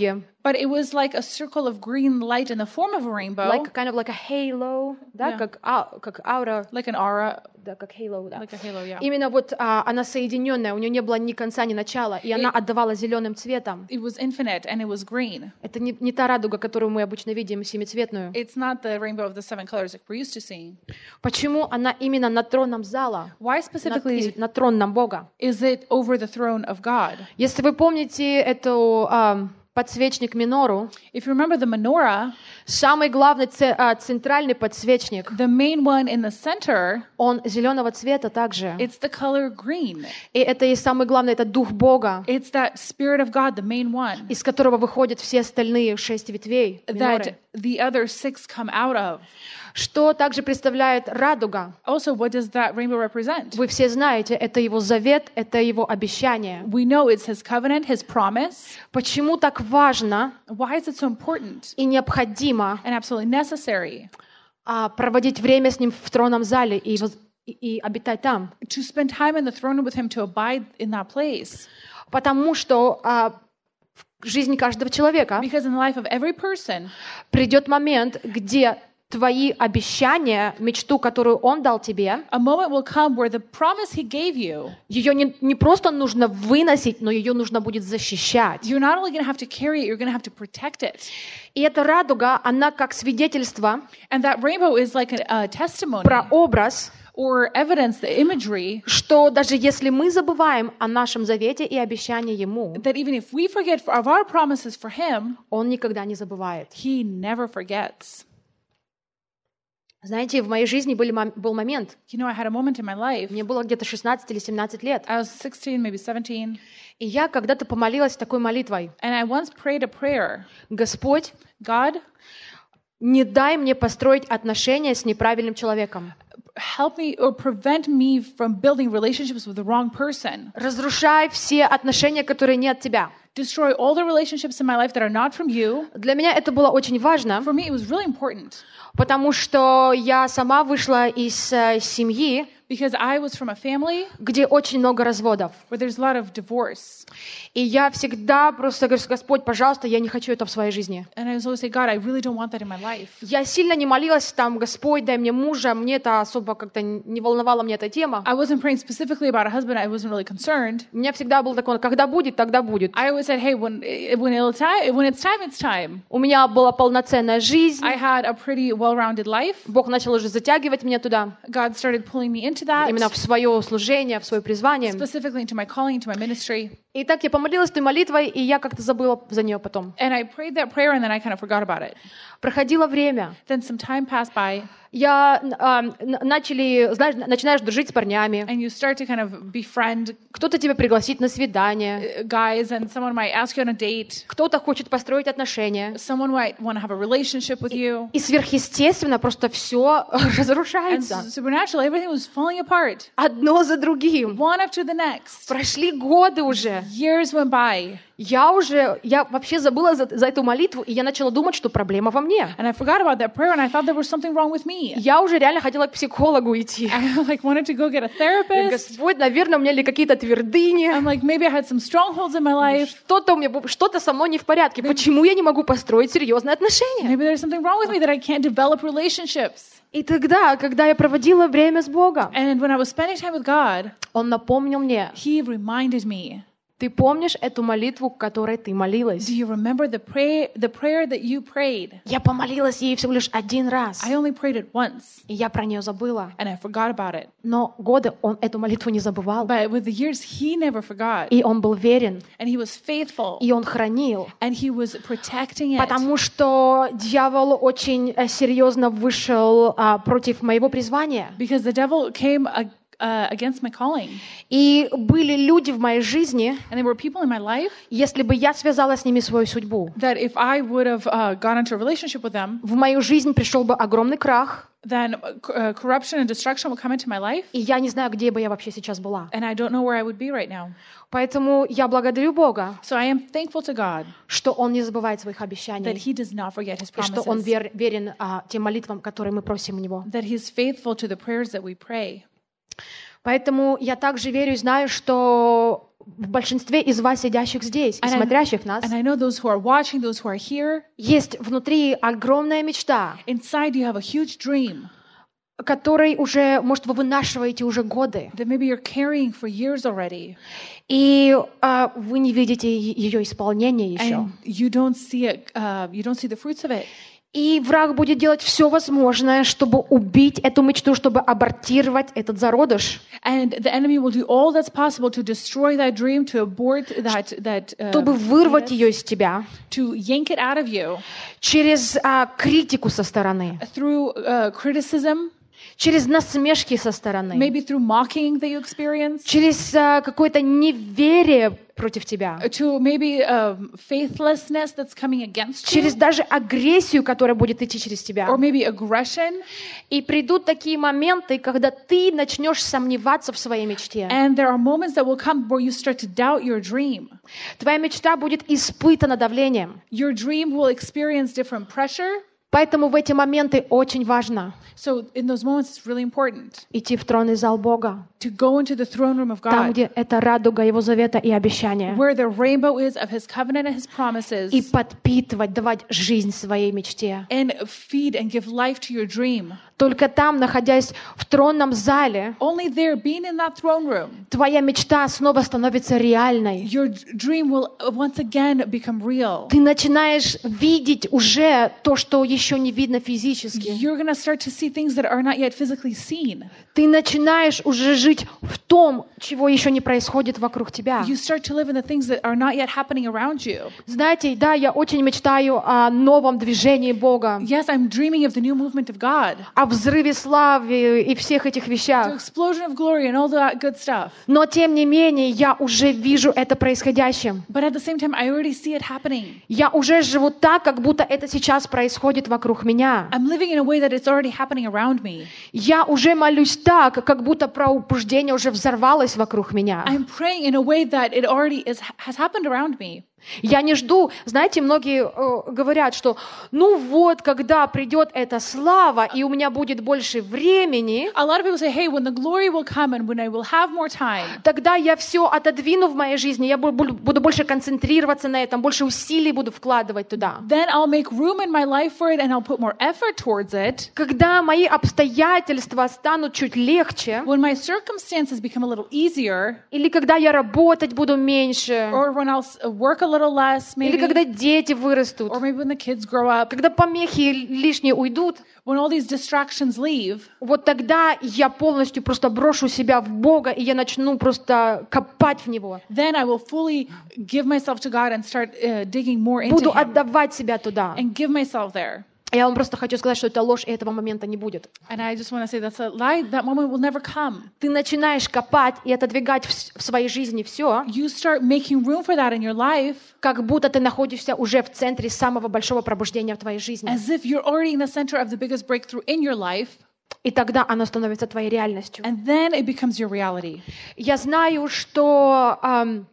But it was like a circle of green light in the form of a rainbow, like kind of like a halo, да, Yeah. как, ау- как аура, like an aura, да, как halo, да. like a halo, yeah. Именно вот а, она соединенная, у нее не было ни конца, ни начала, и она И- отдавала зеленым цветом. It was infinite and it was green. Это не, не та радуга, которую мы обычно видим, семицветную. It's not the rainbow of the seven colors like we're used to seeing. Почему она именно на тронном зала, Why на, specifically на тронном Бога? is it over the throne of God? Если вы помните эту а, подсвечник минору, If you remember the menorah, самый главный це- а, центральный подсвечник, the main one in the center, он зеленого цвета также. it's the color green. И это и самый главный, это Дух Бога, It's that Spirit of God, the main one, из которого выходят все остальные шесть ветвей миноры. that the other six come out of. Что также представляет радуга? Also, what does that rainbow represent? Вы все знаете, это его завет, это его обещание. We know it's His covenant, His promise. Почему так важно Why is it so important и необходимо and absolutely necessary а, проводить время с ним в тронном зале и, воз- и, и обитать там? to spend time in the throne room with Him, to abide in that place? Потому что а, в жизни каждого человека Because in the life of every person, придет момент, где твои обещания, мечту, которую Он дал тебе, a moment will come where the promise He gave you, ее не, не просто нужно выносить, но ее нужно будет защищать. you're not only going to have to carry it, you're going to have to protect it. И эта радуга, она как свидетельство, And that rainbow is like a, a testimony прообраз, or evidence, the imagery, что даже если мы забываем о нашем завете и обещании Ему, that even if we forget of our promises for Him, Он никогда не забывает. He never forgets. Знаете, в моей жизни были, мом- был момент, You know, I had a moment in my life. мне было где-то шестнадцать или семнадцать лет, I was sixteen, maybe seventeen, и я когда-то помолилась такой молитвой: and I once prayed a prayer. «Господь, God, не дай мне построить отношения с неправильным человеком. help me or prevent me from building relationships with the wrong person. Разрушай все отношения, которые не от Тебя». Destroy all the relationships in my life that are not from you. Для меня это было очень важно, For me, it was really important потому что я сама вышла из э, семьи, because I was from a family где очень много разводов. where there's a lot of divorce. И я всегда просто говорю: «Господь, пожалуйста, я не хочу это в своей жизни». And I was always say, God, I really don't want that in my life. Я сильно не молилась там: «Господь, дай мне мужа». Мне это особо как-то не волновала, мне эта тема. I wasn't praying specifically about a husband. I wasn't really concerned. У меня всегда был такой: когда будет, тогда будет. I always said, hey, when, when, it'll time, when it's time, it's time. У меня была полноценная жизнь. I had a pretty well-rounded life. Бог начал уже затягивать меня туда, God started pulling me into that, именно в свое служение, в свое призвание. specifically into my calling, into my ministry. И так я помолилась той молитвой, и я как-то забыла за нее потом. And I prayed that prayer, and then I kind of forgot about it. Проходило время. Then some time passed by, Я а, н- начали, знаешь, начинаешь дружить с парнями. and you start to kind of befriend Кто-то тебя пригласит на свидание, uh, guys, and someone might ask you on a date. кто-то хочет построить отношения. Someone might want to have a relationship with you. И сверхъестественно просто все And разрушается. supernaturally, everything was falling apart, Одно за другим. one after the next. Прошли годы уже. Years went by, Я уже, я вообще забыла за, за эту молитву, и я начала думать, что проблема во мне. and I forgot about that prayer, and I thought there was something wrong with me. Я уже реально хотела к психологу идти. I like wanted to go get a therapist. Господь, наверное, у меня ли какие-то твердыни. I'm like, maybe I had some strongholds in my life. Что-то у меня, что-то со мной не в порядке. Почему я не могу построить серьезные отношения? Maybe there's something wrong with me that I can't develop relationships. И тогда, когда я проводила время с Богом, And when I was spending time with God, Он напомнил мне: He reminded me, ты помнишь эту молитву, к которой ты молилась? do you remember the prayer, the prayer that you prayed? Я помолилась ей всего лишь один раз, I only prayed it once, и я про нее забыла. and I forgot about it. Но годы он эту молитву не забывал. But with the years, He never forgot. И он был верен, And He was faithful. и он хранил. And He was protecting it. Потому что дьявол очень э, серьезно вышел а, против моего призвания. Because the devil came uh, uh, against my calling. И были люди в моей жизни, And there were people in my life если бы я связала с ними свою судьбу, that if I would have uh, gone into a relationship with them, в мою жизнь пришел бы огромный крах, then uh, corruption and destruction will come into my life. и я не знаю, где бы я вообще сейчас была. And I don't know where I would be right now. Поэтому я благодарю Бога, So I am thankful to God что Он не забывает своих that обещаний, He does not forget His и что Он promises, вер- верен а, тем молитвам, которые мы просим у Него. that He is faithful to the prayers that we pray. Поэтому я также верю и знаю, что в большинстве из вас, сидящих здесь и And I- смотрящих нас, And I know those who are watching, those who are here, есть внутри огромная мечта, inside you have a huge dream которой уже, может, вы вынашиваете уже годы, that maybe you're carrying for years already, и а, вы не видите ее исполнения еще. and you don't see it. Uh, you don't see the fruits of it. И враг будет делать все возможное, чтобы убить эту мечту, чтобы абортировать этот зародыш, And the enemy will do all that's possible to destroy that dream, to abort that that, uh, чтобы вырвать ее из тебя to yank it out of you через а, критику со стороны, through uh, criticism, через насмешки со стороны, maybe through mocking that you experience, через а, какое-то неверие против тебя, to maybe um, faithlessness that's coming against you, через даже агрессию, которая будет идти через тебя. or maybe aggression. И придут такие моменты, когда ты начнешь сомневаться в своей мечте. And there are moments that will come where you start to doubt your dream. Твоя мечта будет испытана давлением. Your dream will experience different pressure. Поэтому в эти моменты очень важно So in those moments, it's really important идти в тронный зал Бога, to go into the throne room of там, God, где это радуга Его завета и обещания, where the rainbow is of His covenant and His promises, и подпитывать, давать жизнь своей мечте. and feed and give life to your dream. Только там, находясь в тронном зале, Only there, being in that throne room, твоя мечта снова становится реальной. your dream will once again become real. Ты начинаешь видеть уже то, что еще не видно физически. You're going to start to see things that are not yet physically seen. Ты начинаешь уже жить в том, чего еще не происходит вокруг тебя. You start to live in the things that are not yet happening around you. Знаете, да, я очень мечтаю о новом движении Бога, Yes, I'm dreaming of the new movement of God, о взрыве славы и всех этих the вещах. explosion of glory and all that good stuff. Но, тем не менее, я уже вижу это происходящим. But at the same time, I already see it happening. Я уже живу так, как будто это сейчас происходит вокруг меня. I'm living in a way that it's already happening around me. Я уже молюсь так, как будто пробуждение уже взорвалось вокруг меня. I'm praying in a way that it already is, has happened around me. Я не жду, знаете, многие э, говорят, что ну вот, когда придет эта слава, и у меня будет больше времени, A lot of people say, hey, when the glory will come and when I will have more time, тогда я все отодвину в моей жизни, я буду, буду больше концентрироваться на этом, больше усилий буду вкладывать туда. then I'll make room in my life for it and I'll put more effort towards it. Когда мои обстоятельства станут чуть легче, When my circumstances become a little easier, или когда я работать буду меньше, or when I'll s- work a little less, или maybe, когда дети вырастут, or maybe when the kids grow up, когда помехи лишние уйдут, when all these distractions leave, вот тогда я полностью просто брошу себя в Бога, и я начну просто копать в Него. then I will fully give myself to God and start uh, digging more into Буду Him отдавать себя туда. and give myself there. Я вам просто хочу сказать, что это ложь, и этого момента не будет. And I just want to say that's a lie. That moment will never come. Ты начинаешь копать и отодвигать в, с- в своей жизни все, You start making room for that in your life как будто ты находишься уже в центре самого большого пробуждения в твоей жизни. as if you're already in the center of the biggest breakthrough in your life, И тогда оно становится твоей реальностью. and then it becomes your reality. Я знаю, что... ам,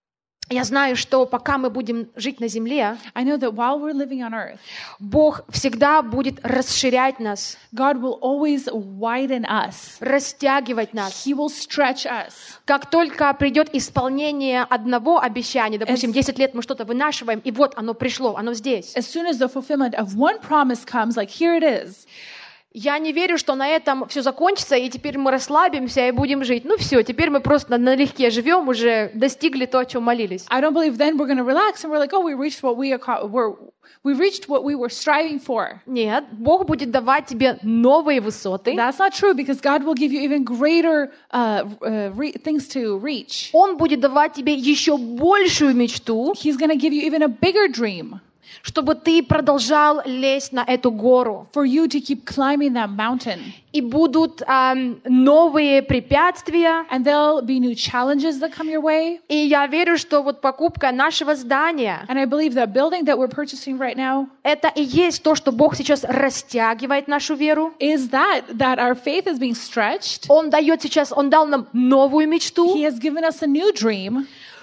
я знаю, что пока мы будем жить на земле, I know that while we're living on earth, Бог всегда будет расширять нас, God will always widen us. растягивать нас. He will stretch us. Как только придет исполнение одного обещания, допустим, As- десять лет мы что-то вынашиваем, и вот оно пришло, оно здесь. As soon as the fulfillment of one promise comes, like here it is, Я не верю, что на этом все закончится, и теперь мы расслабимся и будем жить. Ну все, теперь мы просто налегке живем, уже достигли то, о чем молились. I don't believe then we're going to relax and we're like, oh, we reached what we are, we're, we reached what we were striving for. Нет, Бог будет давать тебе новые высоты. That's not true, because God will give you even greater uh, uh, re- things to reach. Он будет давать тебе еще большую мечту, He's going to give you even a bigger dream чтобы ты продолжал лезть на эту гору. for you to keep climbing that mountain. И будут ам, новые препятствия. And there'll be new challenges that come your way. И я верю, что вот покупка нашего здания, And I believe the building that we're purchasing right now это и есть то, что Бог сейчас растягивает нашу веру. is that, that our faith is being stretched. Он дает сейчас, Он дал нам новую мечту, He has given us a new dream,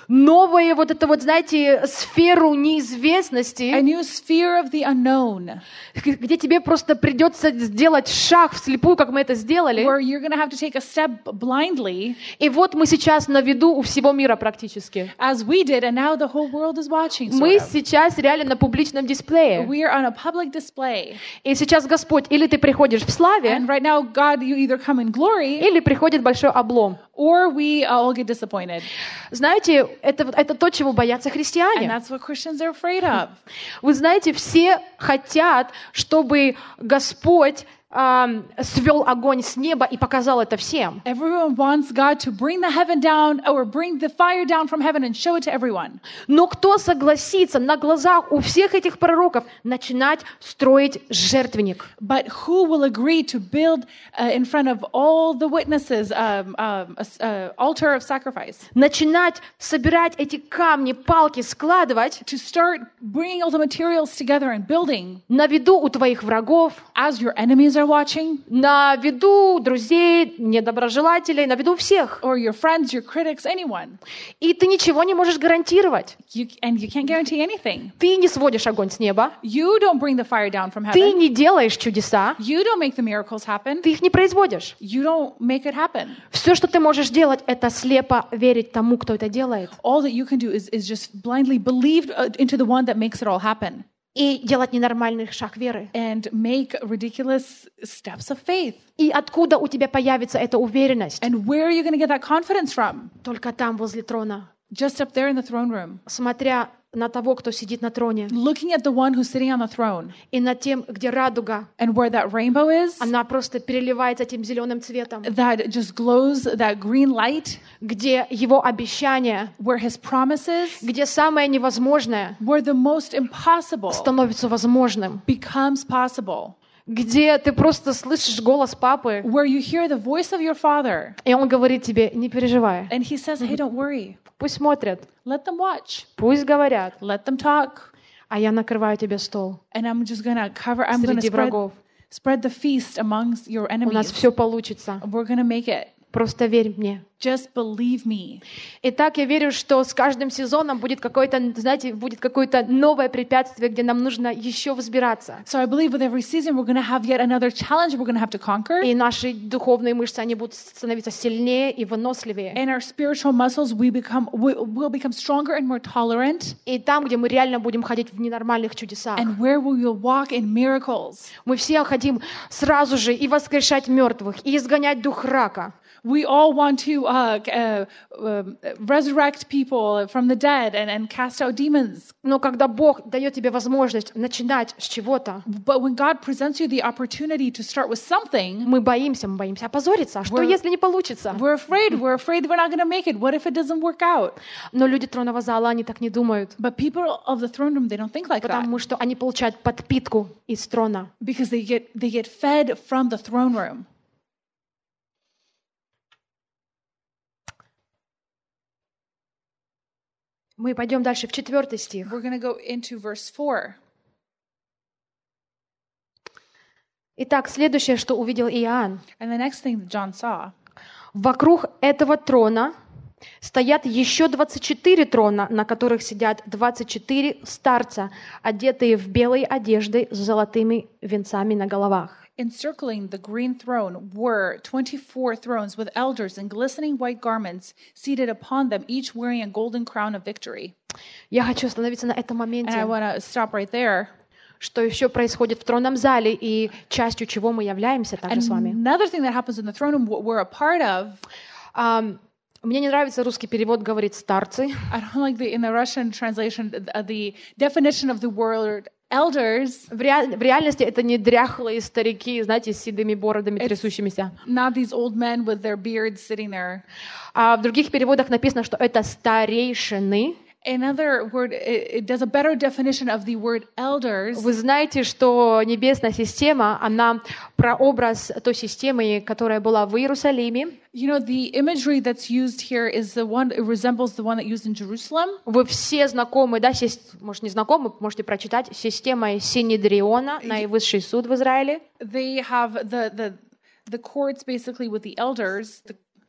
новую вот это вот, знаете, сферу неизвестности, a new sphere of the unknown, где тебе просто придется сделать шаг вслепую, как мы это сделали. where you're going to have to take a step blindly, И вот мы сейчас на виду у всего мира практически. as we did, and now the whole world is watching. Мы Sort of. сейчас реально на публичном дисплее. We are on a public display, И сейчас, Господь, или ты приходишь в славе, and right now, God, you either come in glory, или приходит большой облом. or we all get disappointed, Знаете, это, это то, чего боятся and христиане. that's what Christians are afraid of. Вы знаете, все хотят, чтобы Господь ам, свел огонь с неба и показал это всем. Everyone wants God to bring the heaven down, or bring the fire down from heaven and show it to everyone. Но кто согласится на глазах у всех этих пророков начинать строить жертвенник? But who will agree to build uh, in front of all the witnesses um, um, a, a altar of sacrifice? Начинать собирать эти камни, палки, складывать To start bringing all the materials together and building на виду у твоих врагов, as your enemies are watching, на виду друзей, недоброжелателей, на виду всех. or your friends, your critics, anyone. И ты ничего не можешь гарантировать. You, and you can't guarantee anything. Ты не сводишь огонь с неба, You don't bring the fire down from ты heaven. не делаешь чудеса, You don't make the miracles happen. ты их не производишь. You don't make it happen. Все, что ты можешь делать, это слепо верить тому, кто это делает, All that you can do is, is just blindly believe uh, into the one that makes it all happen, и делать ненормальный шаг веры. and make ridiculous steps of faith. И откуда у тебя появится эта уверенность? And where are you going to get that confidence from? Только там, возле трона, Just up there in the throne room, смотря на того, кто сидит на троне, looking at the one who's sitting on the throne, и над тем, где радуга, and where that rainbow is, она просто переливается этим зеленым цветом, that just glows that green light, где его обещания, where his promises, где самое невозможное where the most impossible становится возможным, becomes possible, где ты просто слышишь голос папы, where you hear the voice of your father, и он говорит тебе: не переживай, and he says, hey, don't worry, пусть смотрят, let them watch, пусть говорят, let them talk, а я накрываю тебе стол and I'm just going to cover, I'm going to среди spread, врагов. spread the feast amongst your У нас enemies. все получится. We're going to make it. Просто верь мне. Just believe me. Итак, я верю, что с каждым сезоном будет какое-то, знаете, будет какое-то новое препятствие, где нам нужно еще взбираться. So I believe with every season we're going to have yet another challenge we're going to have to conquer. И наши духовные мышцы, они будут становиться сильнее и выносливее. And our spiritual muscles, we become, we will become stronger and more tolerant. И там, где мы реально будем ходить в ненормальных чудесах, And where we will walk in miracles. мы все хотим сразу же и воскрешать мертвых, и изгонять дух рака. We all want to uh, uh, uh, resurrect people from the dead and, and cast out demons. Но когда Бог дает тебе возможность начинать с чего-то, But when God presents you the opportunity to start with something, мы боимся, мы боимся опозориться. А что, We're- если не получится? we're afraid. We're afraid we're not going to make it. What if it doesn't work out? Но люди тронного зала, они так не думают, But people of the throne room, they don't think like that. потому что они получают подпитку из трона. Because they get, they get fed from the throne room. Мы пойдем дальше в четвертый стих. We're going to go into verse four. Итак, следующее, что увидел Иоанн. And the next thing that John saw, Вокруг этого трона стоят еще двадцать четыре трона, на которых сидят двадцать четыре старца, одетые в белые одежды с золотыми венцами на головах. encircling the green throne were twenty-four thrones with elders in glistening white garments seated upon them, each wearing a golden crown of victory. Я хочу остановиться на этом And I моменте, want to stop right there. что еще происходит в тронном зале и частью чего мы являемся также с вами. Another thing that happens in the throne room, what we're a part of, Ам, Мне не нравится русский перевод, говорит старцы. I don't like the, in the Russian translation, the, the definition of the word elders, В, реаль- в реальности это не дряхлые старики, знаете, с седыми бородами трясущимися. not these old men with their beards sitting there. А в других переводах написано, что это старейшины. Another word, it, it does a better definition of the word elders. Вы знаете, что небесная система, она прообраз той системы, которая была в Иерусалиме. You know, the imagery that's used here is the one, it resembles the one that used in Jerusalem. Вы все знакомы, да, сис- может, не знакомы, можете прочитать, системой Синедриона, наивысший суд в Израиле. They have the, the, the courts basically with the elders, the,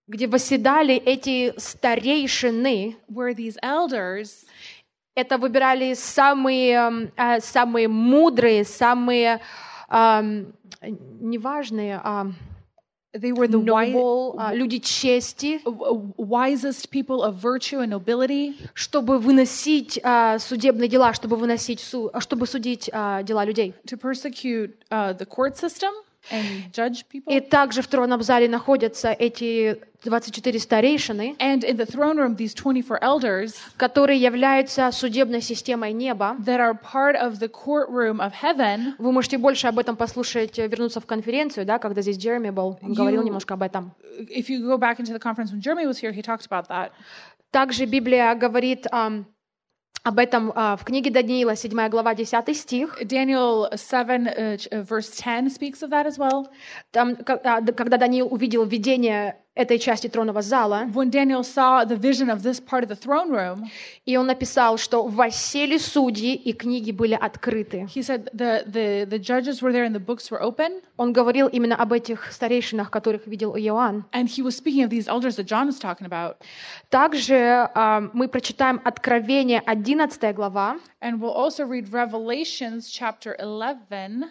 где восседали эти старейшины. where these elders, Это выбирали самые, э, самые мудрые, самые э, неважные, а they were the wi- noble, а, люди чести, wisest people of virtue and nobility, чтобы выносить а, судебные дела, чтобы выносить су- чтобы судить а, дела людей. to persecute uh, the court system and judge people. И также в тронном зале находятся эти двадцать четыре старейшины, And in the throne room, these twenty-four elders которые являются судебной системой неба. that are part of the courtroom of heaven. Вы можете больше об этом послушать, э, вернуться в конференцию, да, когда здесь Джереми был, он говорил You- немножко об этом. If you go back into the conference when Jeremy was here, he talked about that. Также Библия говорит ам, об этом а, в книге Даниила, седьмая глава, десятый стих. Daniel seven, uh, ch- uh, verse ten speaks of that as well. Там, ка- а, д- когда Даниил увидел видение этой части тронного зала, When Daniel saw the vision of this part of the throne room, и он написал, что воссели судьи, и книги были открыты. he said the, the, the judges were there and the books were open. Он говорил именно об этих старейшинах, которых видел Иоанн. And he was speaking of these elders that John was talking about. Также а, мы прочитаем Откровение, одиннадцатая глава. And we'll also read Revelations chapter eleven.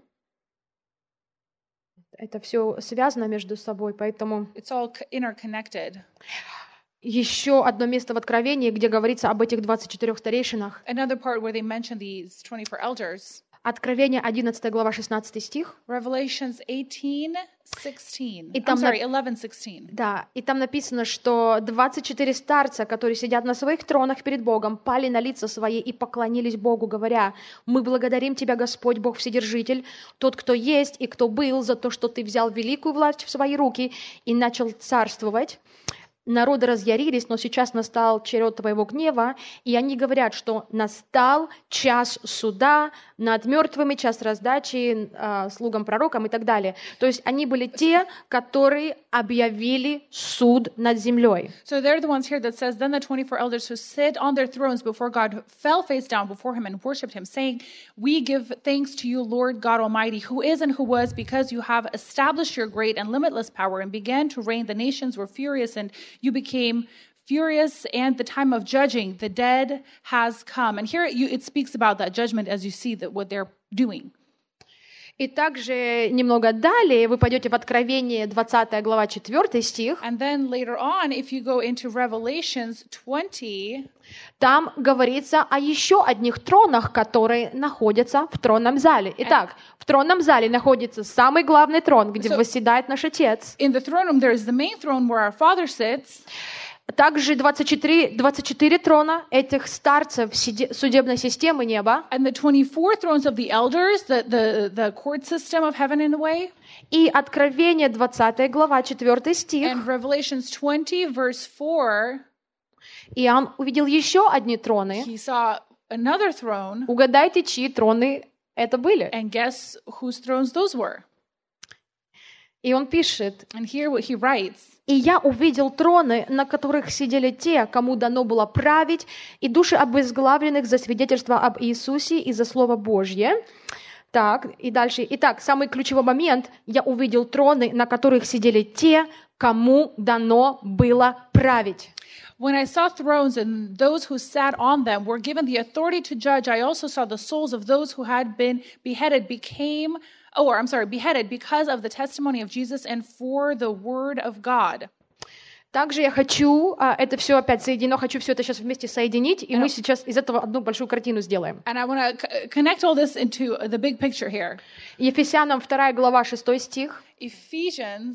Это все связано между собой, поэтому It's all c- interconnected. еще одно место в Откровении, где говорится об этих двадцати четырёх старейшинах. Another part where they mention these twenty-four elders. Откровение, одиннадцатая глава, шестнадцатый стих. Revelations eighteen sixteen. И I'm там на- sorry, eleven sixteen. Да, и там написано, что двадцать четыре старца, которые сидят на своих тронах перед Богом, пали на лица свои и поклонились Богу, говоря: «Мы благодарим Тебя, Господь, Бог Вседержитель, тот, кто есть и кто был, за то, что Ты взял великую власть в свои руки и начал царствовать. Народы разъярились, но сейчас настал черед Твоего гнева, и они говорят, что настал час суда над мертвыми, час раздачи э, слугам пророкам и так далее». То есть они были те, которые объявили суд над землей. So they're the ones here that says, Then the twenty-four elders who sit on their thrones before God fell face down before him and worshipped him, saying, We give thanks to you, Lord God Almighty, who is and who was, because you have established your great and limitless power and began to reign. The nations were furious and you became furious, and the time of judging the dead has come. And here you, it speaks about that judgment as you see that what they're doing. И также немного далее вы пойдете в Откровение, двадцатая глава, четвёртый стих. And then later on, if you go into Revelations twenty, Там говорится о еще одних тронах, которые находятся в тронном зале. Итак, в тронном зале находится самый главный трон, где So- восседает наш Отец. in the throne room, there is the main throne where our Father sits. Также двадцать четыре, двадцать четыре трона этих старцев сиде- судебной системы неба. And the twenty-four thrones of the elders, the, the, the court system of heaven in a way. И Откровение, двадцатая глава, четвёртый стих. And Revelations twenty, verse four, Иоанн увидел еще одни троны. he saw another throne. Угадайте, чьи троны это были. And guess whose thrones those were? И он пишет: And here what he writes. «И я увидел троны, на которых сидели те, кому дано было править, и души обезглавленных за свидетельство об Иисусе и за Слово Божье». Так, и дальше. Итак, самый ключевой момент. Я увидел троны, на которых сидели те, кому дано было править. When I saw thrones and those who sat on them were given the authority to judge, I also saw the souls of those who had been beheaded became, oh, or I'm sorry, beheaded because of the testimony of Jesus and for the word of God. Также я хочу, а, это все опять соединено, хочу все это сейчас вместе соединить, и мы сейчас из этого одну большую картину сделаем. And I want to c- connect all this into the big picture here. Ефесянам вторая глава, шестой стих. Ephesians,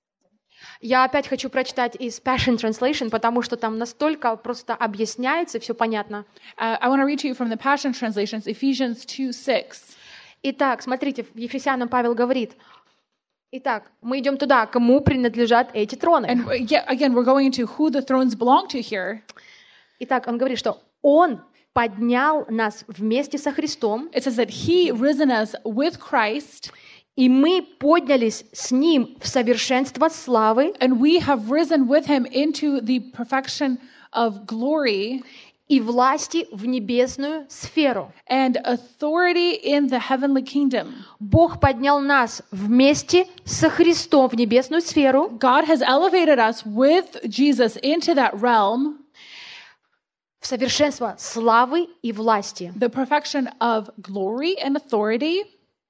Я опять хочу прочитать из Passion Translation, потому что там настолько просто объясняется, все понятно. uh, I want to read to you from the Passion Translations, Ephesians two six. Итак, смотрите, в Ефесянам Павел говорит: итак, мы идем туда, кому принадлежат эти троны. And uh, yeah, again, we're going into who the thrones belong to here. Итак, он говорит, что Он поднял нас вместе со Христом, It says that he risen us with Christ, и мы поднялись с Ним в совершенство славы, and we have risen with him into the perfection of glory. и власти в небесную сферу. and authority in the heavenly kingdom. Бог поднял нас вместе со Христом в небесную сферу. God has elevated us with Jesus into that realm, В совершенство славы и власти. the perfection of glory and authority,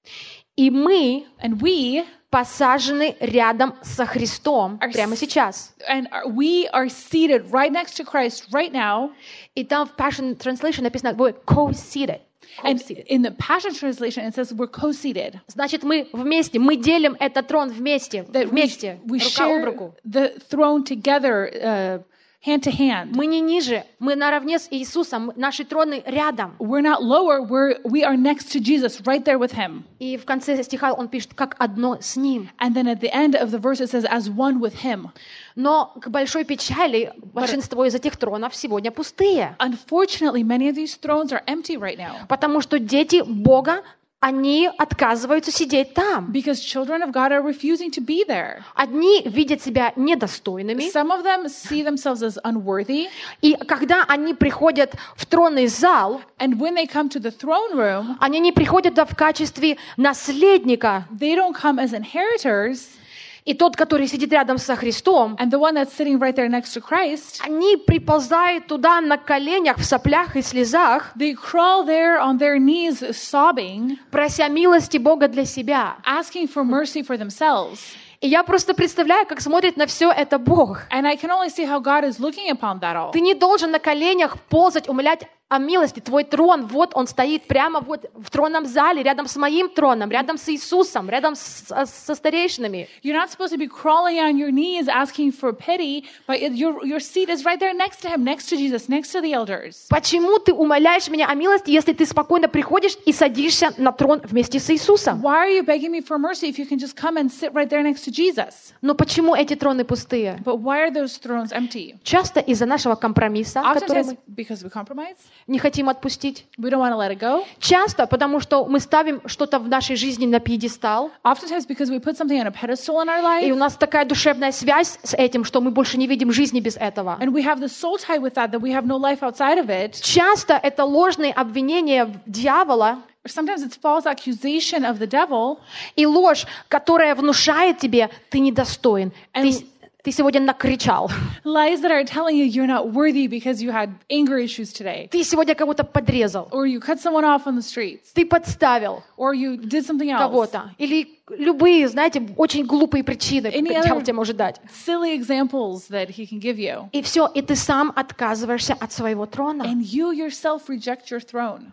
И мы and we посажены рядом со Христом Are прямо s- сейчас. and are- we are seated right next to Christ right now. И там в Passion Translation написано будет co-seated. And Co-seated. in the Passion Translation, it says we're co-seated. Значит, мы вместе, мы делим этот трон вместе, That we, вместе, we рука об share руку. the throne together, uh, hand to hand. Мы не ниже, мы наравне с Иисусом, наши троны рядом. We're not lower, we're, we are next to Jesus, right there with him. И в конце стиха он пишет, как одно с Ним. And then at the end of the verse, it says, as one with him. Но к большой печали большинство из этих тронов сегодня пустые. Unfortunately, many of these thrones are empty right now Потому что дети Бога, они отказываются сидеть там. because children of God are refusing to be there. Одни видят себя недостойными, Some of them see themselves as unworthy, и когда они приходят в тронный зал, and when they come to the throne room, они не приходят туда в качестве наследника. they don't come as inheritors, И тот, который сидит рядом со Христом, and the one that's sitting right there next to Christ, они приползают туда на коленях, в соплях и слезах, they crawl there on their knees sobbing, прося милости Бога для себя. asking for mercy for themselves. И я просто представляю, как смотрит на все это Бог. And I can only see how God is looking upon that all. Ты не должен на коленях ползать, умолять о милости. Твой трон, вот он стоит прямо вот в тронном зале, рядом с моим троном, рядом с Иисусом, рядом с, со старейшинами. You're not supposed to be crawling on your knees asking for pity, but it- your, your seat is right there next to him, next to Jesus, next to the elders. Почему ты умоляешь меня о милости, если ты спокойно приходишь и садишься на трон вместе с Иисусом? Why are you begging me for mercy if you can just come and sit right there next to Jesus? Но почему эти троны пустые? But why are those thrones empty? Часто из-за нашего компромисса, который Oftentimes мы because we compromise. не хотим отпустить. We don't want to let it go. Часто потому, что мы ставим что-то в нашей жизни на пьедестал, Oftentimes because we put something on a pedestal in our и у life, нас такая душевная связь с этим, что мы больше не видим жизни без этого. and we have the soul tie with that, that we have no life outside of it. Часто это ложные обвинения дьявола Or sometimes it's false accusation of the devil, и ложь, которая внушает тебе, ты недостоин, ты, And- ты сегодня накричал, lies that are telling you you're not worthy because you had anger issues today, ты сегодня кого-то подрезал, or you cut someone off on the streets, ты подставил or you did something else. кого-то. Или любые, знаете, очень глупые причины, Any которые дьявол other- тебе может дать. Silly examples that he can give you. И все, и ты сам отказываешься от своего трона. And you yourself reject your throne.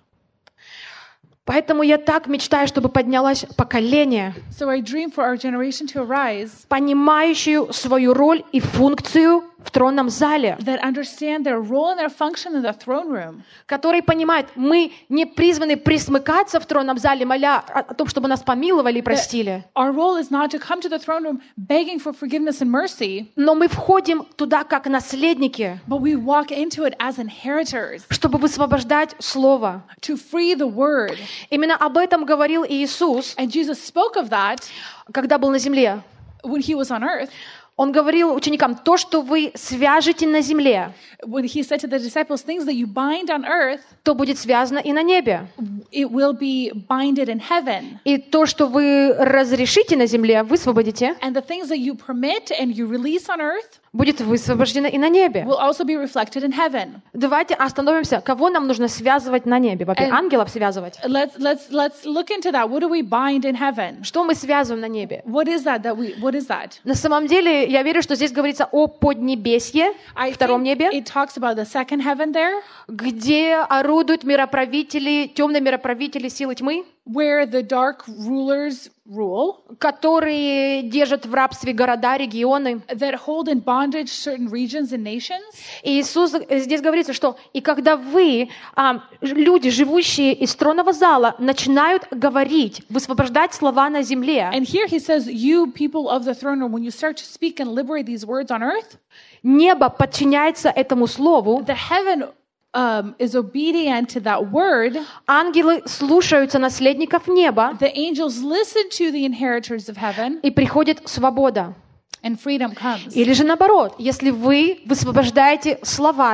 Поэтому я так мечтаю, чтобы поднялось поколение, So I dream for our generation to arise понимающее свою роль и функцию в тронном зале, that understand their role and their function in the throne room. который понимает, мы не призваны присмыкаться в тронном зале, моля о о том, чтобы нас помиловали и простили, Our role is not to come to the throne room begging for forgiveness and mercy, но мы входим туда как наследники, but we walk into it as inheritors чтобы высвобождать Слово. to free the word. Именно об этом говорил Иисус, And Jesus spoke of that когда был на земле. when he was on earth, Он говорил ученикам, то, что вы свяжете на земле, when he said to the disciples, things that you bind on earth, то будет связано и на небе. it will be binded in heaven. И то, что вы разрешите на земле, высвободите, And the things that you permit and you release on earth будет высвобождено и на небе. will also be reflected in heaven. Давайте остановимся. Кого нам нужно связывать на небе? Во-первых, And- ангелов связывать. Let's let's let's look into that. What do we bind in heaven? Что мы связываем на небе? What is that that we what is that? На самом деле, я верю, что здесь говорится о поднебесье, I втором think небе, it talks about the second heaven there, где орудуют мироправители, темные мироправители силы тьмы, where the dark rulers rule, которые держат в рабстве города, регионы. that hold in bondage certain regions and nations. И Иисус, э, здесь говорится, что и когда вы, а, ж- люди, живущие из тронного зала, начинают говорить, высвобождать слова на земле, And here he says, you people of the throne room, when you start to speak and liberate these words on earth, небо подчиняется этому слову, the heaven um, is obedient to that word. ангелы слушаются наследников неба, The angels listen to the inheritors of heaven, и приходит свобода. and freedom comes. Или же наоборот, если вы высвобождаете словами,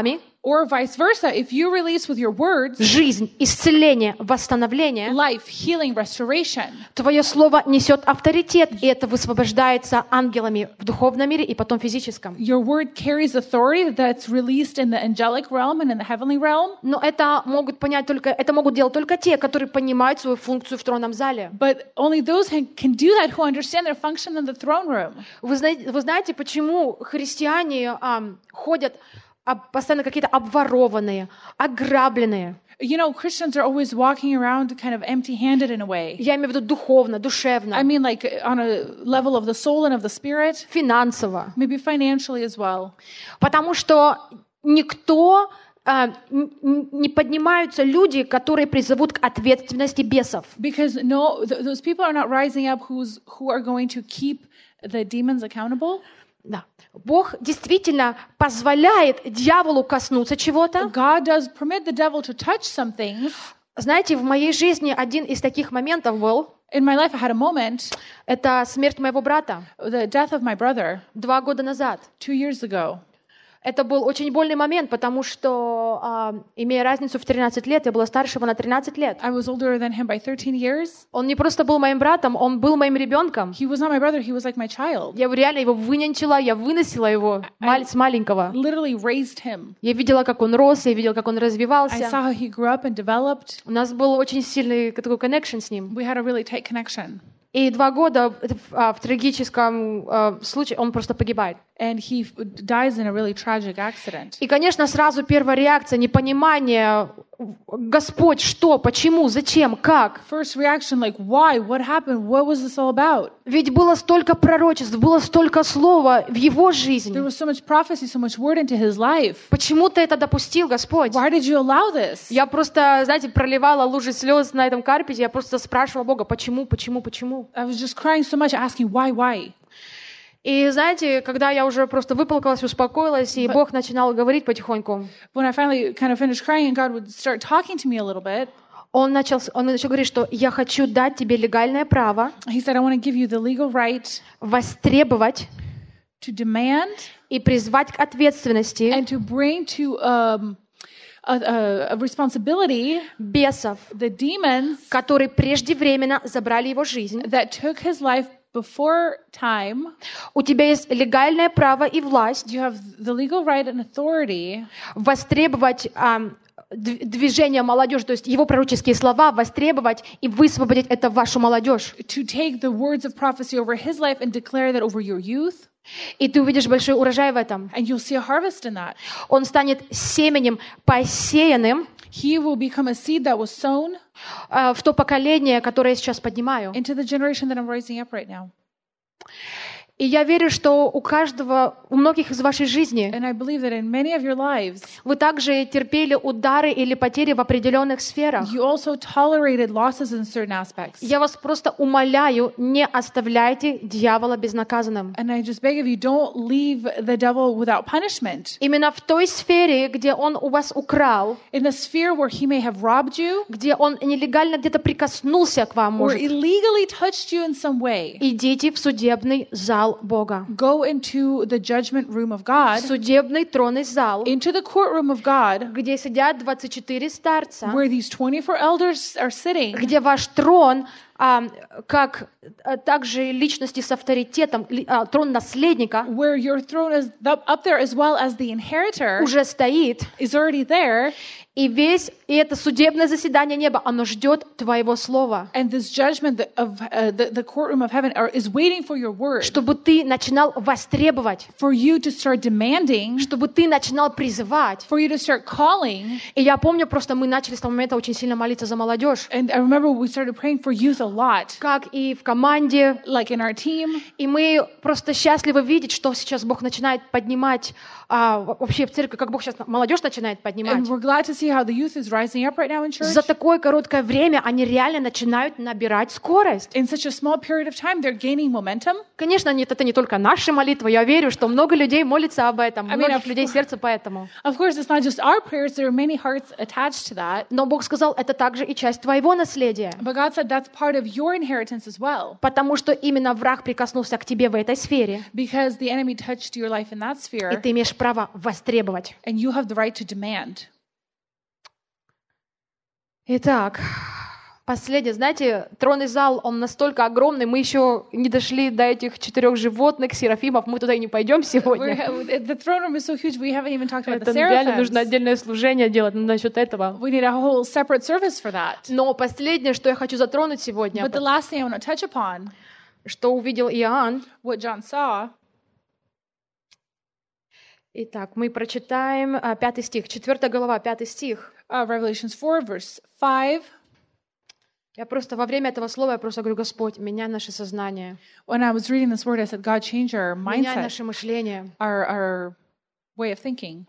Or vice versa, if you release with your words жизнь, исцеление, восстановление, life, healing, restoration, твое слово несет авторитет, и это высвобождается ангелами в духовном мире и потом в физическом. your word carries authority that's released in the angelic realm and in the heavenly realm. Но это могут понять только, это могут делать только те, которые понимают свою функцию в тронном зале. But only those who can do that who understand their function in the throne room. Вы знаете, вы знаете, почему христиане ам, ходят а, постоянно какие-то обворованные, ограбленные? You know, Christians are always walking around kind of empty-handed in a way. Я имею в виду духовно, душевно, I mean, like on a level of the soul and of the spirit, финансово. maybe financially as well. Потому что никто а, н- н- не поднимаются люди, которые призовут к ответственности бесов. Because no, th- those people are not rising up who's who are going to keep the demons accountable. Да. Бог действительно позволяет дьяволу коснуться чего-то. God does permit the devil to touch some things. Знаете, в моей жизни один из таких моментов был, In my life, I had a moment, это смерть моего брата the death of my brother, два года назад. two years ago. Это был очень больный момент, потому что, а, имея разницу в тринадцать лет, я была старше его на тринадцать лет. I was older than him by thirteen years. Он не просто был моим братом, он был моим ребенком. He was not my brother, he was like my child. Я реально его вынянчила, я выносила его маль- с маленького. Literally raised him. Я видела, как он рос, я видела, как он I развивался. saw how he grew up and developed. У нас был очень сильный такой connection с ним. We had a really tight connection. И два года а, в трагическом а, случае он просто погибает. And he f- dies in a really tragic accident. И, конечно, сразу первая реакция, непонимание, Господь, что, почему, зачем, как? First reaction, like, why? What happened? What was this all about? Ведь было столько пророчеств, было столько слова в его There жизни. was so much prophecy, so much word into his life. Почему ты это допустил, Господь? Why did you allow this? Я просто, знаете, проливала лужи слез на этом карпете, я просто спрашивала Бога, почему, почему, почему? I was just crying so much, asking why, why? И знаете, когда я уже просто выплакалась, успокоилась, и Бог начинал говорить потихоньку, When I finally kind of finished crying and God would start talking to me a little bit, Он начал, он начал говорить, что я хочу дать тебе легальное право he said, I want to give you the legal right востребовать to demand и призвать к ответственности and to bring to um, a, a, a responsibility бесов, the demons которые преждевременно забрали его жизнь. that took his life before time. У тебя есть легальное право и власть You have the legal right and authority востребовать ам, дв- движение молодежи, то есть его пророческие слова, востребовать и высвободить это в вашу молодежь. to take the words of prophecy over his life and declare that over your youth, И ты увидишь большой урожай в этом. and you'll see a harvest in that. Он станет семенем, посеянным He will become a seed that was sown э, в то поколение, которое я сейчас поднимаю. into the generation that I'm raising up right now. И я верю, что у каждого, у многих из вашей жизни And I believe that in many of your lives, вы также терпели удары или потери в определенных сферах. you also tolerated losses in certain aspects. Я вас просто умоляю, не оставляйте дьявола безнаказанным. And I just beg of you, don't leave the devil without punishment. Именно в той сфере, где он у вас украл, In the sphere where he may have robbed you где он нелегально где-то прикоснулся к вам, or может, illegally touched you in some way, идите в судебный зал Бога. go into the judgment room of God, В судебный тронный зал, into the courtroom of God, где сидят двадцать четыре старца, where these twenty-four elders are sitting, где ваш трон, а, как а, также личности с авторитетом, ли- а, трон наследника where your throne is up up there as well as the inheritor уже стоит, is already there, и весь и это судебное заседание неба, оно ждет твоего слова, and this judgment of uh, the, the courtroom of heaven are, is waiting for your word, чтобы ты начинал востребовать, for you to start demanding, чтобы ты начинал призывать. for you to start calling. И я помню, просто мы начали с того момента очень сильно молиться за молодежь, And I remember we started praying for youth a lot, как и в команде, like in our team. и мы просто счастливы видеть, что сейчас Бог начинает поднимать, а, вообще в церкви, как Бог сейчас молодежь начинает поднимать. And we're glad to see how the youth is rising up right now in church. За такое короткое время они реально начинают набирать скорость. In such a small period of time, they're gaining momentum. Конечно, нет, это не только наши молитвы. Я верю, что много людей молятся об этом, I mean, многих of людей сердце по этому. Of course, it's not just our prayers. There are many hearts attached to that. Но Бог сказал, это также и часть твоего наследия. But God said that's part of your inheritance as well. Потому что именно враг прикоснулся к тебе в этой сфере. Because the enemy touched your life in that И sphere. ты имеешь право востребовать. And you have the right to demand. Итак, последнее. Знаете, тронный зал, он настолько огромный, мы еще не дошли до этих четырех животных, серафимов, мы туда и не пойдем сегодня. We're, the throne room is so huge, we haven't even talked about Это the реально нужно seraphims. отдельное служение делать насчет этого. We need a whole separate service for that. Но последнее, что я хочу затронуть сегодня, But the last thing I want to touch upon, что увидел Иоанн. what John saw. Итак, мы прочитаем а, пятый стих, четвёртая глава, пятый стих. Uh, Revelations four, verse five. Я просто во время этого слова я просто говорю, Господь, меняй наше сознание, When I was reading this word, I said, God, change our меняй mindset, наше мышление. our, our way of thinking.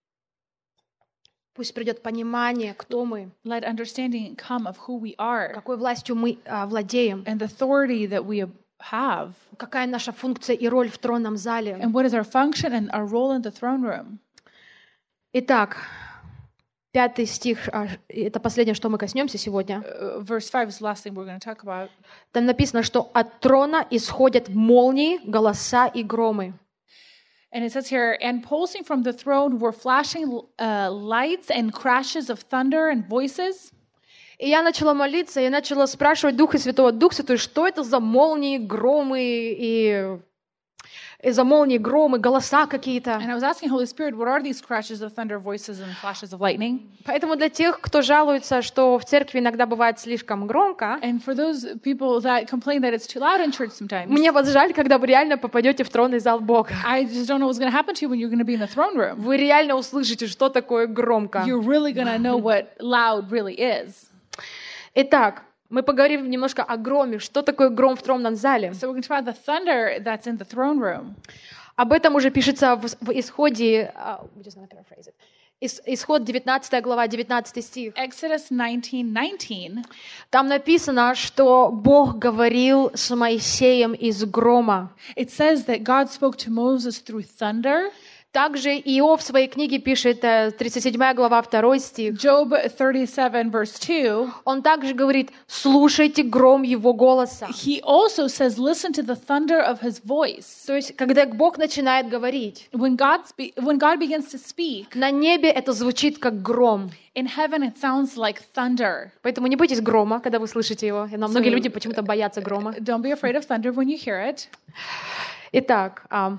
Пусть придет понимание, кто мы, Let understanding come of who we are какой властью мы а, владеем, and the authority that we have, какая наша функция и роль в тронном зале. and what is our function and our role in the throne room. Итак, пятый стих, а, это последнее, что мы коснемся сегодня. Uh, verse five is the last thing we're going to talk about. Там написано, что от трона исходят молнии, голоса и громы. And it says here, and pulsing from the throne were flashing uh, lights and crashes of thunder and voices. И я начала молиться, я начала спрашивать Духа Святого, Дух Святой, что это за молнии, громы и, и за молнии, громы, голоса какие-то. And I was asking Holy Spirit, what are these crashes of thunder, voices, and flashes of lightning? Поэтому для тех, кто жалуется, что в церкви иногда бывает слишком громко, And for those people that complain that it's too loud in church sometimes, мне вас жаль, когда вы реально попадете в тронный зал Бога. I just don't know what's going to happen to you when you're going to be in the throne room. Вы реально услышите, что такое громко. You're really going to know what loud really is. Итак, мы поговорим немножко о громе. Что такое гром в тронном зале? So we're going to talk about the thunder that's in the throne room. Об этом уже пишется в, в Исходе, uh, we just gonna paraphrase it. Ис, Исход девятнадцатая глава, девятнадцатый стих. Exodus nineteen nineteen. Там написано, что Бог говорил с Моисеем из грома. It says that God spoke to Moses through thunder. Также Иов в своей книге пишет, тридцать седьмая глава, второй стих. Job thirty-seven verse two. Он также говорит, слушайте гром его голоса. He also says, listen to the thunder of his voice. То есть, когда Бог начинает говорить, When God, spe- when God begins to speak, на небе это звучит как гром. in heaven it sounds like thunder. Поэтому не бойтесь грома, когда вы слышите его. И многие люди почему-то боятся грома. Don't be afraid of thunder when you hear it. Итак, а,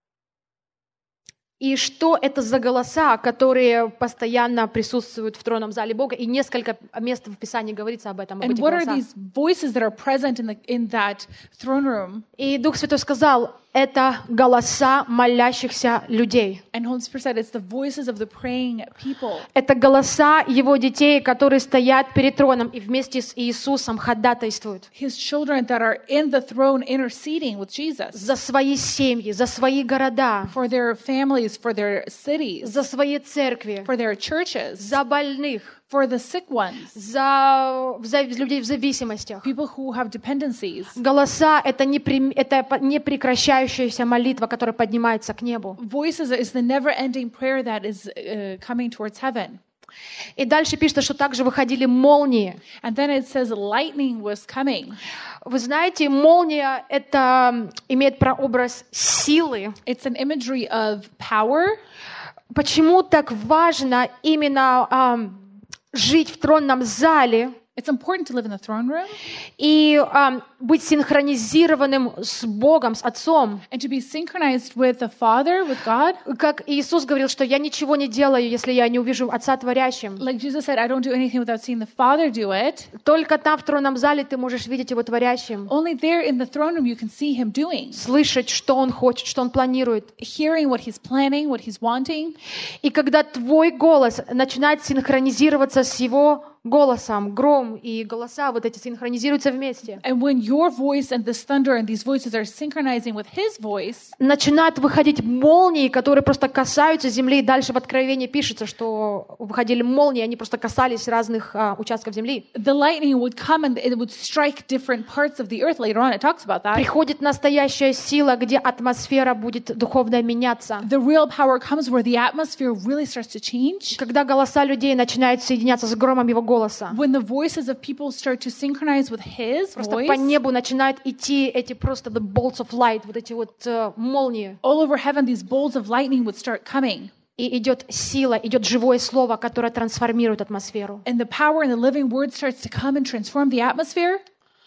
и что это за голоса, которые постоянно присутствуют в тронном зале Бога? И несколько мест в Писании говорится об этом, об And этих what are голосах. these voices that are present in, the, in that throne room? И Дух Святой сказал, это голоса молящихся людей. And Holy Spirit said it's the voices of the praying people. Это голоса Его детей, которые стоят перед троном и вместе с Иисусом ходатайствуют His children that are in the throne interceding with Jesus за свои семьи, за свои города, for their families, for their cities, за свои церкви, for their churches, за больных, for the sick ones, за, за людей в зависимостях. people who have dependencies. Голоса — это, непри, это непрекращающаяся молитва, которая поднимается к небу. Voices is the never-ending prayer that is uh, coming towards heaven. И дальше пишется, что также выходили молнии. And then it says lightning was coming. Вы знаете, молния — это имеет прообраз силы. It's an imagery of power. Почему так важно именно um, жить в тронном зале It's important to live in the throne room и um, быть синхронизированным с Богом, с Отцом? and to be synchronized with the Father, with God. Как Иисус говорил, что я ничего не делаю, если я не увижу Отца творящим. Like Jesus said, I don't do anything without seeing the Father do it. Только там, в тронном зале, ты можешь видеть Его творящим, Only there in the throne room you can see Him doing, слышать, что Он хочет, что Он планирует. hearing what He's planning, what He's wanting. И когда твой голос начинает синхронизироваться с Его голосом, гром и голоса вот эти синхронизируются вместе, And when your voice and this thunder and these voices are synchronizing with his voice, начинают выходить молнии, которые просто касаются земли, и дальше в Откровении пишется, что выходили молнии, они просто касались разных а, участков земли. the lightning would come and it would strike different parts of the earth. Later on, it talks about that. Приходит настоящая сила, где атмосфера будет духовно меняться. The real power comes where the atmosphere really starts to change. Когда голоса людей начинают соединяться с громом его голоса. When the voices of people start to synchronize with his Просто voice, по небу начинают идти эти просто the bolts of light, вот эти вот uh, молнии. all over heaven, these bolts of lightning would start coming. И идет сила, идет живое слово, которое трансформирует атмосферу. And the power in the living word starts to come and transform the atmosphere.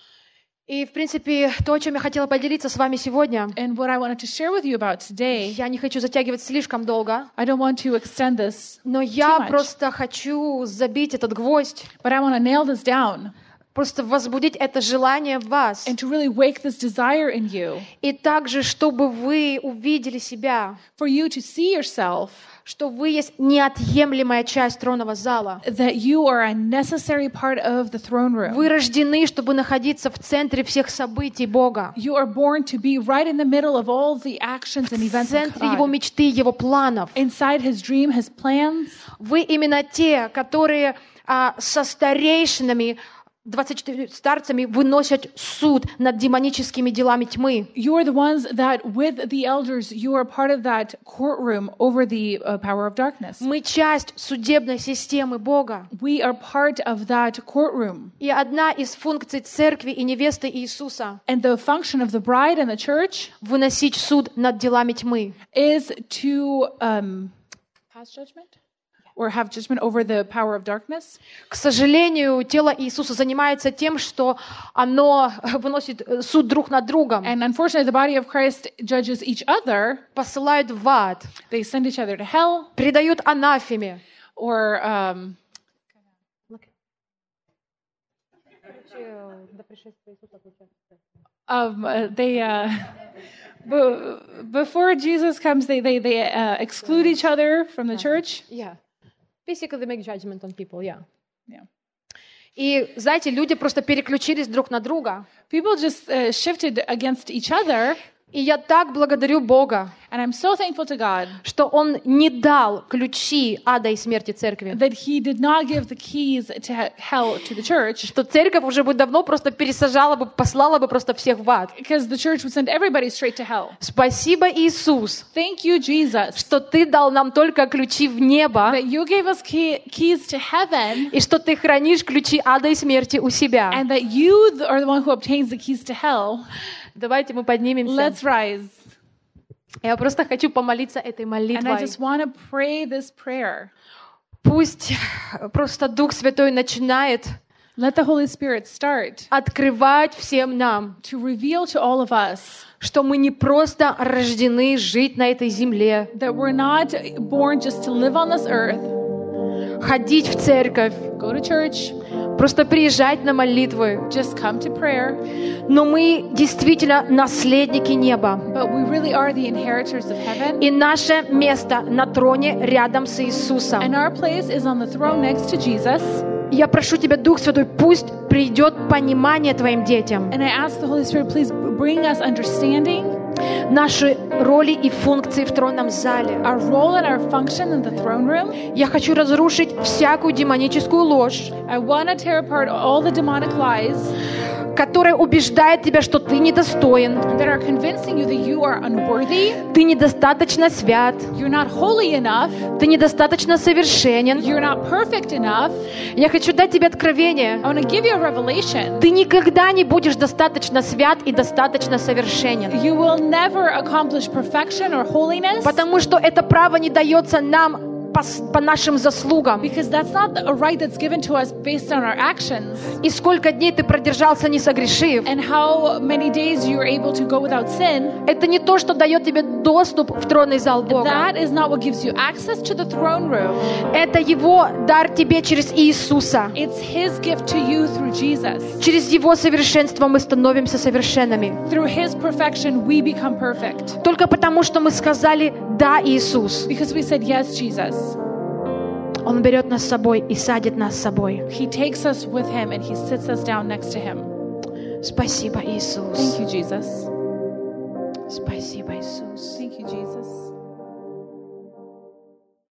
И, в принципе, то, о чем я хотела поделиться с вами сегодня, And what I wanted to share with you about today, я не хочу затягивать слишком долго, I don't want to extend this, но я much. просто хочу забить этот гвоздь, but I want to nail this down просто возбудить это желание в вас. and to really wake this desire in you, И также, чтобы вы увидели себя, for you to see yourself что вы есть неотъемлемая часть тронного зала. that you are a necessary part of the throne room. Вы рождены, чтобы находиться в центре всех событий Бога, You are born to be right in the middle of all the actions and в events of центре Его God. мечты, Его планов. Inside his dream, his plans. Вы именно те, которые а, со старейшинами, двадцать четырьмя старцами выносят суд над демоническими делами тьмы. You are the ones that, with the elders, you are part of that courtroom over the uh, power of darkness. Мы часть судебной системы Бога. We are part of that courtroom. И одна из функций церкви и невесты Иисуса And the function of the bride and the church — выносить суд над делами тьмы. is to um, pass judgment or have judgment over the power of darkness. К сожалению, тело Иисуса занимается тем, что оно выносит суд друг над другом, And unfortunately, the body of Christ judges each other. посылают в ад, They send each other to hell, предают анафеме. or um, um, uh, they uh, be- before Jesus comes, they they they uh, exclude each other from the church. Yeah. Basically, they make judgment on people, yeah. Yeah. И, знаете, люди просто переключились друг на друга. People just uh, shifted against each other, И я так благодарю Бога, and I'm so thankful to God что Он не дал ключи ада и смерти церкви. that He did not give the keys to he- hell to the church, Что церковь уже бы давно просто пересажала бы, послала бы просто всех в ад. because the church would send everybody straight to hell. Спасибо, Иисус, Thank you, Jesus, что Ты дал нам только ключи в небо, that you gave us key- keys to heaven, и что Ты хранишь ключи ада и смерти у себя. and that you th- are the one who obtains the keys to hell. Давайте мы поднимемся. Let's rise. Я просто хочу помолиться этой And I молитвой. just want to pray this prayer. Пусть просто Дух Святой начинает Let the Holy Spirit start открывать всем нам, to reveal to all of us что мы не просто рождены жить на этой земле, that we're not born just to live on this earth, ходить в церковь, go to church, просто приезжать на молитвы, just come to prayer, но мы действительно наследники неба. but we really are the inheritors of heaven. И наше место на троне рядом с And Иисусом. our place is on the throne next to Jesus. Я прошу Тебя, Дух Святой, пусть придет понимание Твоим детям, And I ask the Holy Spirit, please bring us understanding, наши роли и функции в тронном зале. our role and our function in the throne room. Я хочу разрушить всякую демоническую ложь, I want to tear apart all the demonic lies которая убеждает тебя, что ты недостоин, that are convincing you that you are unworthy, ты недостаточно свят, you're not holy enough, ты недостаточно совершенен. you're not perfect enough. Я хочу дать тебе откровение. I want to give you a revelation. Ты никогда не будешь достаточно свят и достаточно совершенен, You will never accomplish perfection or holiness, потому что это право не дается нам по, по нашим заслугам. because that's not a right that's given to us based on our actions И сколько дней ты продержался, не согрешив, and how many days you're able to go without sin. это не то, что дает тебе доступ в тронный зал Бога. That is not what gives you access to the throne room. Это Его дар тебе через Иисуса. It's His gift to you through Jesus. Через Его совершенство мы становимся совершенными. Through His perfection, we become perfect. Только потому, что мы сказали «Да, Иисус». Because we said, yes, Jesus. Он берет нас с собой и садит нас с собой. He takes us with him and he sits us down next to him. Спасибо, Thank Иисус. you, Jesus. Спасибо, Иисус. Thank you, Jesus.